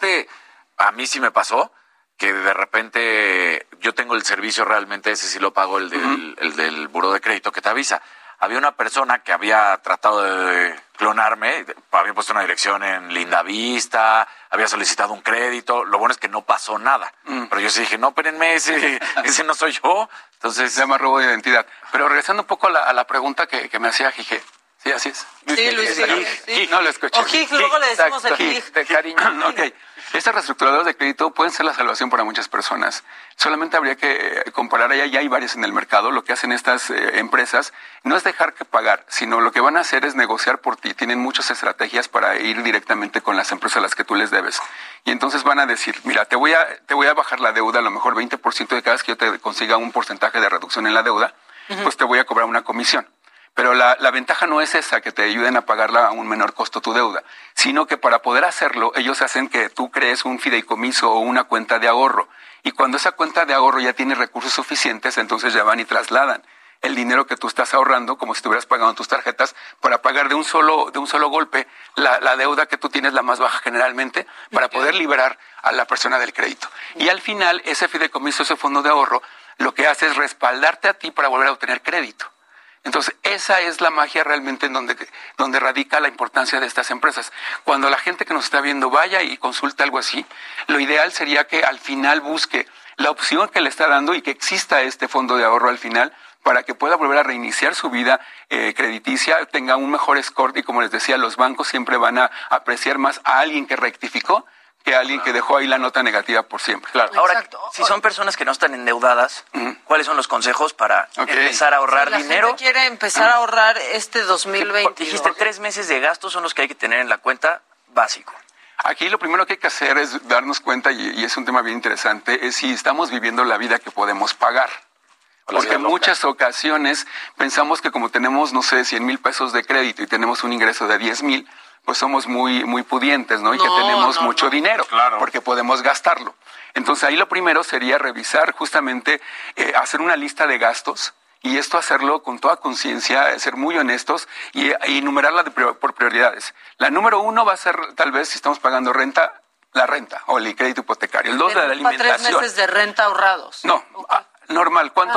a mí sí me pasó que de repente yo tengo el servicio realmente, ese sí lo pago, el del buró de crédito que te avisa. Había una persona que había tratado de clonarme, había puesto una dirección en Lindavista, había solicitado un crédito, lo bueno es que no pasó nada. Pero yo sí dije, no, espérenme, ese no soy yo. Entonces se llama robo de identidad. Pero regresando un poco a la pregunta que me hacía Gige. Sí, así es. Sí, Luis Gig. No lo escuché. O Gig, luego le decimos el Gig. Gig. De cariño. Ok. Estas reestructuradoras de crédito pueden ser la salvación para muchas personas. Solamente habría que comparar, ya hay varias en el mercado. Lo que hacen estas empresas no es dejar que pagar, sino lo que van a hacer es negociar por ti. Tienen muchas estrategias para ir directamente con las empresas a las que tú les debes. Y entonces van a decir, mira, te voy a bajar la deuda, a lo mejor 20% de cada vez que yo te consiga un porcentaje de reducción en la deuda, pues te voy a cobrar una comisión. Pero la ventaja no es esa, que te ayuden a pagarla a un menor costo tu deuda, sino que para poder hacerlo, ellos hacen que tú crees un fideicomiso o una cuenta de ahorro. Y cuando esa cuenta de ahorro ya tiene recursos suficientes, entonces ya van y trasladan el dinero que tú estás ahorrando, como si estuvieras pagando tus tarjetas, para pagar de un solo golpe la deuda que tú tienes, la más baja generalmente, para poder liberar a la persona del crédito. Y al final, ese fideicomiso, ese fondo de ahorro, lo que hace es respaldarte a ti para volver a obtener crédito. Entonces, esa es la magia realmente en donde radica la importancia de estas empresas. Cuando la gente que nos está viendo vaya y consulte algo así, lo ideal sería que al final busque la opción que le está dando y que exista este fondo de ahorro al final para que pueda volver a reiniciar su vida crediticia, tenga un mejor score y, como les decía, los bancos siempre van a apreciar más a alguien que rectificó que a alguien que dejó ahí la nota negativa por siempre. Claro. Ahora, si son personas que no están endeudadas, ¿cuáles son los consejos para empezar a ahorrar dinero? Si la gente quiere empezar a ahorrar este 2022. Dijiste 3 meses de gastos son los que hay que tener en la cuenta básico. Aquí lo primero que hay que hacer es darnos cuenta, y es un tema bien interesante, es si estamos viviendo la vida que podemos pagar. Porque en muchas ocasiones pensamos que como tenemos, no sé, 100,000 pesos de crédito y tenemos un ingreso de 10,000, pues somos muy pudientes, ¿no? Y que tenemos mucho dinero, porque podemos gastarlo. Entonces ahí lo primero sería revisar justamente, hacer una lista de gastos, y esto hacerlo con toda conciencia, ser muy honestos y enumerarla por prioridades. La número 1 va a ser, tal vez, si estamos pagando renta, la renta o el crédito hipotecario. El 2, la alimentación. 3 meses de renta ahorrados. No, normal. ¿Cuál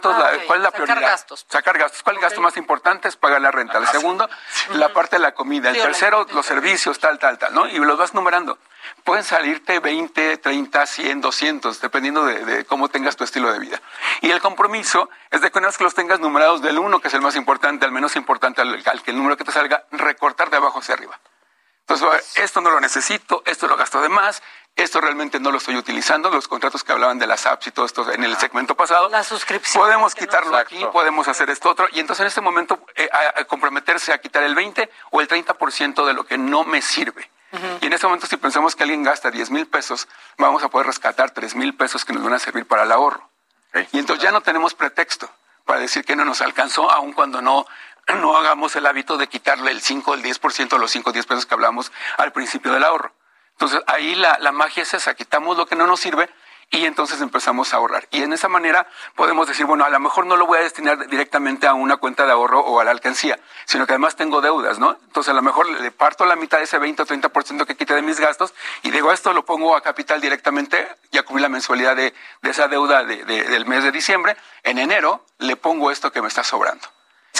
es la prioridad? Sacar gastos. ¿Cuál gasto más importante? Es pagar la renta. El segundo, la parte de la comida. El tercero, los servicios, tal, ¿no? Y los vas numerando. Pueden salirte 20, 30, 100, 200, dependiendo de cómo tengas tu estilo de vida. Y el compromiso es de que una vez que los tengas numerados del 1, que es el más importante, al menos importante, al que el número que te salga, recortar de abajo hacia arriba. Entonces, esto no lo necesito, esto lo gasto de más, esto realmente no lo estoy utilizando. Los contratos que hablaban de las apps y todo esto en el segmento pasado, la suscripción, podemos quitarlo aquí, podemos hacer esto otro, y entonces en este momento a comprometerse a quitar el 20 o el 30% de lo que no me sirve. Y en ese momento, si pensamos que alguien gasta 10,000 pesos, vamos a poder rescatar 3,000 pesos que nos van a servir para el ahorro. Y entonces ya no tenemos pretexto para decir que no nos alcanzó, aun cuando no hagamos el hábito de quitarle el 5 o el 10%, los 5 o 10 pesos que hablamos al principio del ahorro. Entonces ahí la magia es esa, quitamos lo que no nos sirve y entonces empezamos a ahorrar. Y en esa manera podemos decir, bueno, a lo mejor no lo voy a destinar directamente a una cuenta de ahorro o a la alcancía, sino que además tengo deudas, ¿no? Entonces a lo mejor le parto la mitad de ese 20 o 30% que quite de mis gastos y digo, esto lo pongo a capital directamente, ya cubrí la mensualidad de esa deuda del mes de diciembre, en enero le pongo esto que me está sobrando.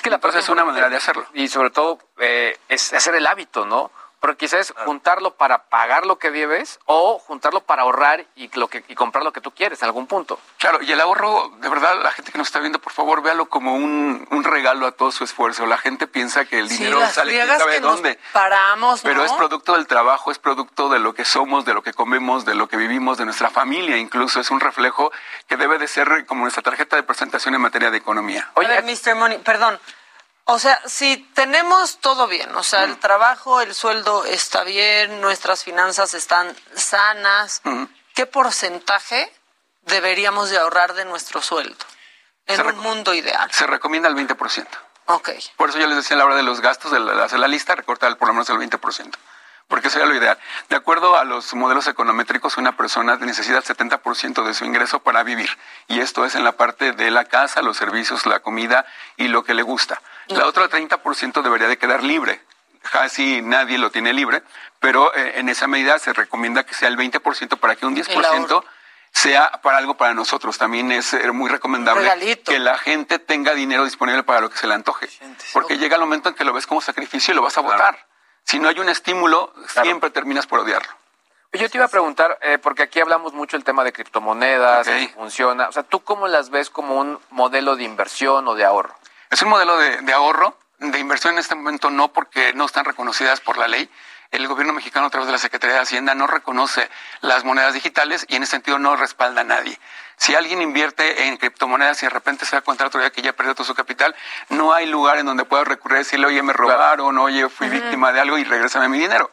que la Entonces es una manera de hacerlo. Y sobre todo es hacer el hábito, ¿no? Porque quizás es juntarlo para pagar lo que debes o juntarlo para ahorrar y comprar lo que tú quieres en algún punto. Claro, y el ahorro, de verdad, la gente que nos está viendo, por favor, véalo como un regalo a todo su esfuerzo. La gente piensa que el dinero sale quién sabe dónde. Paramos, ¿no? Pero es producto del trabajo, es producto de lo que somos, de lo que comemos, de lo que vivimos, de nuestra familia. Incluso es un reflejo que debe de ser como nuestra tarjeta de presentación en materia de economía. Oye, a ver, Mr. Money, perdón. O sea, si tenemos todo bien, o sea, el trabajo, el sueldo está bien, nuestras finanzas están sanas, ¿qué porcentaje deberíamos de ahorrar de nuestro sueldo en un mundo ideal? Se recomienda el 20%. Ok. Por eso yo les decía a la hora de los gastos, de hacer la lista, recortar por lo menos el 20%. Porque sería lo ideal. De acuerdo a los modelos econométricos, una persona necesita el 70% de su ingreso para vivir. Y esto es en la parte de la casa, los servicios, la comida y lo que le gusta. La otra 30% debería de quedar libre. Casi nadie lo tiene libre, pero en esa medida se recomienda que sea el 20% para que un 10% sea para algo para nosotros. También es muy recomendable que la gente tenga dinero disponible para lo que se le antoje. Porque llega el momento en que lo ves como sacrificio y lo vas a votar. Si no hay un estímulo, siempre terminas por odiarlo. Yo te iba a preguntar, porque aquí hablamos mucho del tema de criptomonedas, cómo funciona. O sea, ¿tú cómo las ves como un modelo de inversión o de ahorro? Es un modelo de ahorro, de inversión en este momento no, porque no están reconocidas por la ley. El gobierno mexicano, a través de la Secretaría de Hacienda, no reconoce las monedas digitales y en ese sentido no respalda a nadie. Si alguien invierte en criptomonedas y de repente se da cuenta otro día que ya perdió todo su capital, no hay lugar en donde pueda recurrir a decirle, oye, me robaron, oye, fui víctima de algo y regrésame mi dinero.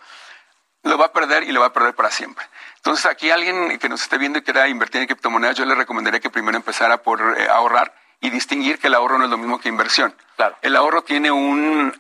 Lo va a perder y lo va a perder para siempre. Entonces, aquí alguien que nos esté viendo y quiera invertir en criptomonedas, yo le recomendaría que primero empezara por ahorrar y distinguir que el ahorro no es lo mismo que inversión. Claro. El ahorro tiene un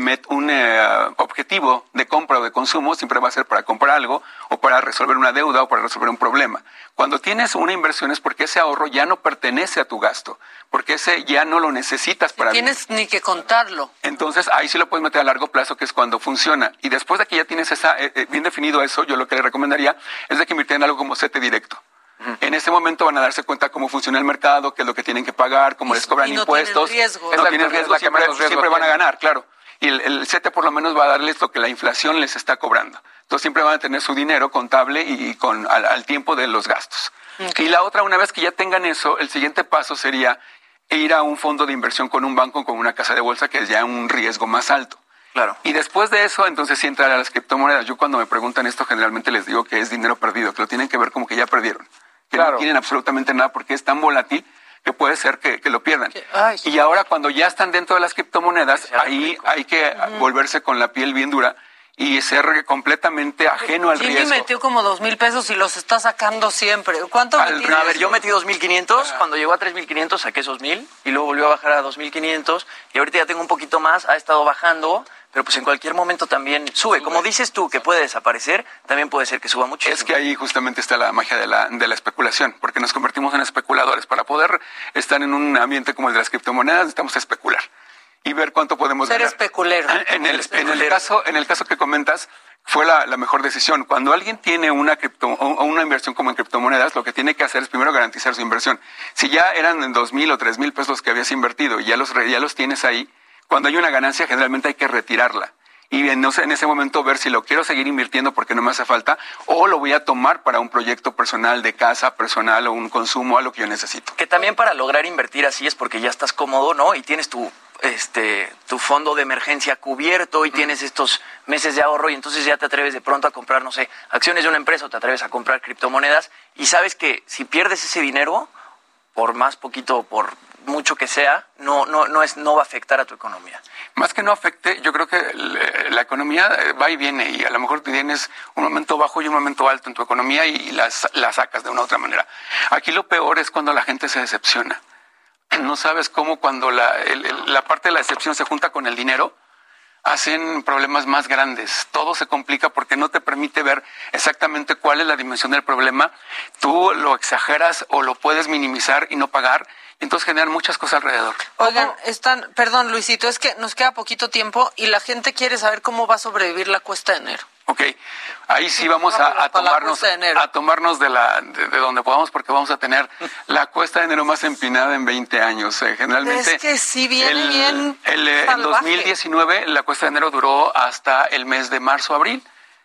objetivo de compra o de consumo, siempre va a ser para comprar algo o para resolver una deuda o para resolver un problema. Cuando tienes una inversión es porque ese ahorro ya no pertenece a tu gasto, porque ese ya no lo necesitas para vivir. Tienes ni que contarlo. Entonces, ahí sí lo puedes meter a largo plazo, que es cuando funciona. Y después de que ya tienes bien definido eso, yo lo que le recomendaría es de que inviertan en algo como CETE directo. En ese momento van a darse cuenta cómo funciona el mercado, qué es lo que tienen que pagar, cómo les cobran impuestos. No tienen riesgo, siempre van a ganar, claro. Y el CETE por lo menos va a darles lo que la inflación les está cobrando. Entonces siempre van a tener su dinero contable y al tiempo de los gastos. Y la otra, una vez que ya tengan eso, el siguiente paso sería ir a un fondo de inversión con un banco, con una casa de bolsa, que es ya un riesgo más alto. Claro. Y después de eso, entonces sí entrar a las criptomonedas. Yo cuando me preguntan esto, generalmente les digo que es dinero perdido, que lo tienen que ver como que ya perdieron. Que no tienen absolutamente nada porque es tan volátil que puede ser que lo pierdan. Y ahora cuando ya están dentro de las criptomonedas, ahí hay que volverse con la piel bien dura y ser completamente ajeno al riesgo. Jimmy metió como 2,000 pesos y los está sacando siempre. ¿Cuánto metiste? A ver, yo metí 2,500, cuando llegó a 3,500 saqué esos 1,000 y luego volvió a bajar a 2,500 y ahorita ya tengo un poquito más, ha estado bajando, pero pues en cualquier momento también sube. Como dices tú, que puede desaparecer, también puede ser que suba muchísimo. Es que ahí justamente está la magia de la especulación, porque nos convertimos en especuladores. Para poder estar en un ambiente como el de las criptomonedas, necesitamos especular y ver cuánto podemos ganar. Ser especulero. En el caso que comentas, fue la mejor decisión. Cuando alguien tiene una inversión como en criptomonedas, lo que tiene que hacer es primero garantizar su inversión. Si ya eran 2,000 o 3,000 pesos que habías invertido y ya los tienes ahí, cuando hay una ganancia generalmente hay que retirarla. Y en ese momento ver si lo quiero seguir invirtiendo porque no me hace falta o lo voy a tomar para un proyecto personal de casa, personal o un consumo, algo que yo necesito. Que también para lograr invertir así es porque ya estás cómodo, ¿no? Y tienes tu fondo de emergencia cubierto y tienes estos meses de ahorro y entonces ya te atreves de pronto a comprar, no sé, acciones de una empresa o te atreves a comprar criptomonedas y sabes que si pierdes ese dinero, por más poquito, por mucho que sea, no va a afectar a tu economía. Más que no afecte, yo creo que la economía va y viene y a lo mejor tienes un momento bajo y un momento alto en tu economía y la sacas de una u otra manera. Aquí lo peor es cuando la gente se decepciona. No sabes cómo cuando la parte de la decepción se junta con el dinero, hacen problemas más grandes. Todo se complica porque no te permite ver exactamente cuál es la dimensión del problema. Tú lo exageras o lo puedes minimizar y no pagar. Entonces generan muchas cosas alrededor. Oigan, perdón Luisito, es que nos queda poquito tiempo y la gente quiere saber cómo va a sobrevivir la cuesta de enero. Ok, ahí sí vamos a tomarnos de donde podamos, porque vamos a tener la cuesta de enero más empinada en 20 años. Generalmente es que sí viene bien en 2019 la cuesta de enero duró hasta el mes de marzo, abril.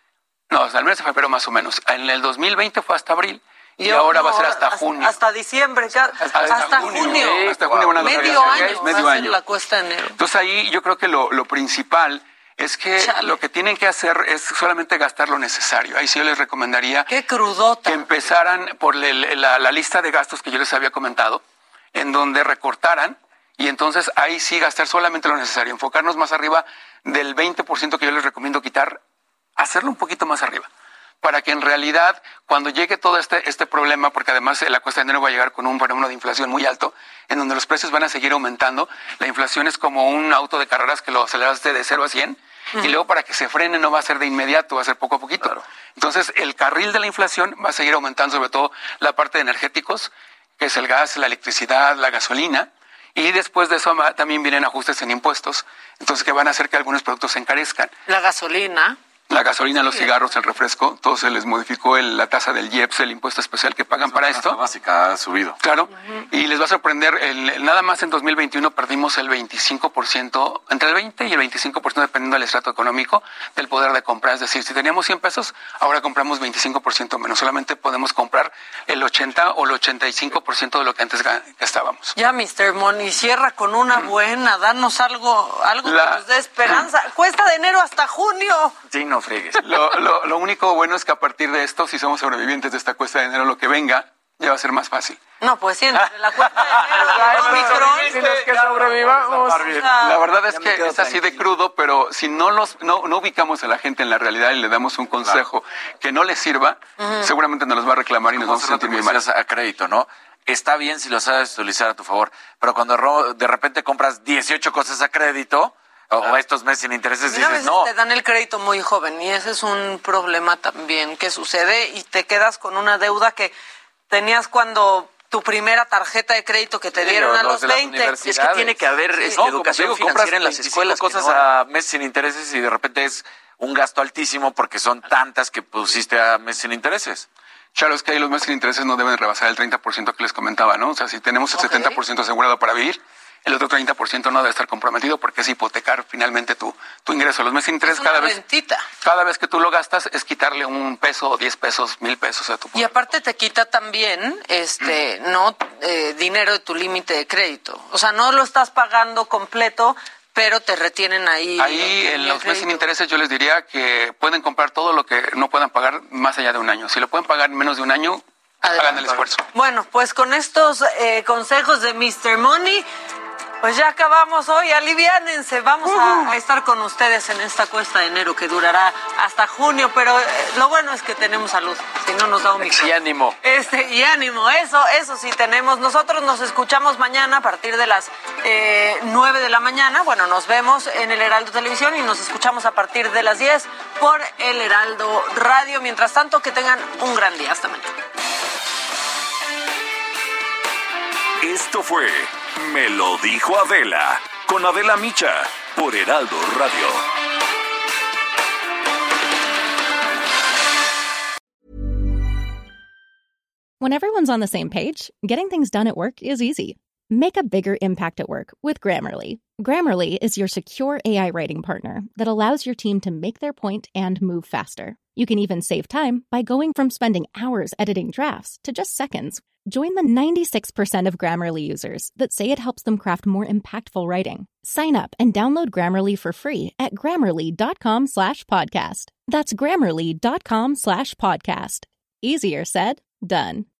No, hasta el mes de febrero más o menos. En el 2020 fue hasta abril. Y ahora va a ser hasta junio. Hasta diciembre, hasta junio. Sí, hasta junio van a medio año la cuesta de enero. Entonces ahí yo creo que lo principal es que lo que tienen que hacer es solamente gastar lo necesario. Ahí sí yo les recomendaría que empezaran por la lista de gastos que yo les había comentado, en donde recortaran, y entonces ahí sí gastar solamente lo necesario, enfocarnos más arriba del 20% que yo les recomiendo quitar, hacerlo un poquito más arriba, para que en realidad cuando llegue todo este problema, porque además la cuesta de enero va a llegar con un fenómeno de inflación muy alto, en donde los precios van a seguir aumentando. La inflación es como un auto de carreras que lo aceleraste de 0 a 100, y luego para que se frene no va a ser de inmediato, va a ser poco a poquito. Claro. Entonces el carril de la inflación va a seguir aumentando, sobre todo la parte de energéticos, que es el gas, la electricidad, la gasolina, y después de eso también vienen ajustes en impuestos, entonces que van a hacer que algunos productos se encarezcan. La gasolina, los cigarros, el refresco, todo se les modificó la tasa del IEPS, el impuesto especial que pagan para esto. La básica ha subido. Claro, y les va a sorprender, nada más en 2021 perdimos el 25%, entre el 20 y el 25% dependiendo del estrato económico, del poder de compra. Es decir, si teníamos 100 pesos, ahora compramos 25% menos. Solamente podemos comprar el 80 o el 85% de lo que antes gastábamos. Ya, Mr. Money, cierra con una buena, danos algo que nos dé esperanza. Cuesta de enero hasta junio. Sí, no fregues. Lo único bueno es que a partir de esto, si somos sobrevivientes de esta cuesta de enero, lo que venga ya va a ser más fácil. No, pues sí, entre la cuesta de enero que sobrevivamos. La verdad es que es así de crudo, pero si no ubicamos a la gente en la realidad y le damos un consejo que no les sirva, seguramente nos los va a reclamar y nos vamos a sentir muy mal. A crédito, ¿no? Está bien si lo sabes utilizar a tu favor, pero cuando de repente compras 18 cosas a crédito, o estos meses sin intereses, dices no. Te dan el crédito muy joven y ese es un problema también que sucede y te quedas con una deuda que tenías cuando tu primera tarjeta de crédito que te dieron a los 20. Es que tiene que haber educación financiera en las escuelas. Cosas a meses sin intereses y de repente es un gasto altísimo porque son tantas que pusiste a meses sin intereses. Claro, es que ahí los meses sin intereses no deben rebasar el 30% que les comentaba, ¿no? O sea, si tenemos el 70% asegurado para vivir, el otro 30% no debe estar comprometido porque es hipotecar finalmente tu ingreso. Los meses sin interés cada vez que tú lo gastas es quitarle un peso, 10 pesos, 1,000 pesos a tu poder. Y aparte te quita también dinero de tu límite de crédito. O sea, no lo estás pagando completo, pero te retienen ahí. Ahí en los meses sin intereses yo les diría que pueden comprar todo lo que no puedan pagar más allá de un año. Si lo pueden pagar en menos de un año, hagan el esfuerzo. Bueno, pues con estos consejos de Mr. Money, pues ya acabamos hoy, aliviánense, vamos a estar con ustedes en esta cuesta de enero que durará hasta junio, pero lo bueno es que tenemos salud, si no nos da un micro. Y ánimo. Y ánimo, eso sí tenemos. Nosotros nos escuchamos mañana a partir de las 9 de la mañana, bueno, nos vemos en el Heraldo Televisión y nos escuchamos a partir de las 10 por el Heraldo Radio. Mientras tanto, que tengan un gran día, hasta mañana. Esto fue Me lo dijo Adela, con Adela Micha, por Heraldo Radio. When everyone's on the same page, getting things done at work is easy. Make a bigger impact at work with Grammarly. Grammarly is your secure AI writing partner that allows your team to make their point and move faster. You can even save time by going from spending hours editing drafts to just seconds. Join the 96% of Grammarly users that say it helps them craft more impactful writing. Sign up and download Grammarly for free at Grammarly.com/podcast. That's Grammarly.com/podcast. Easier said, done.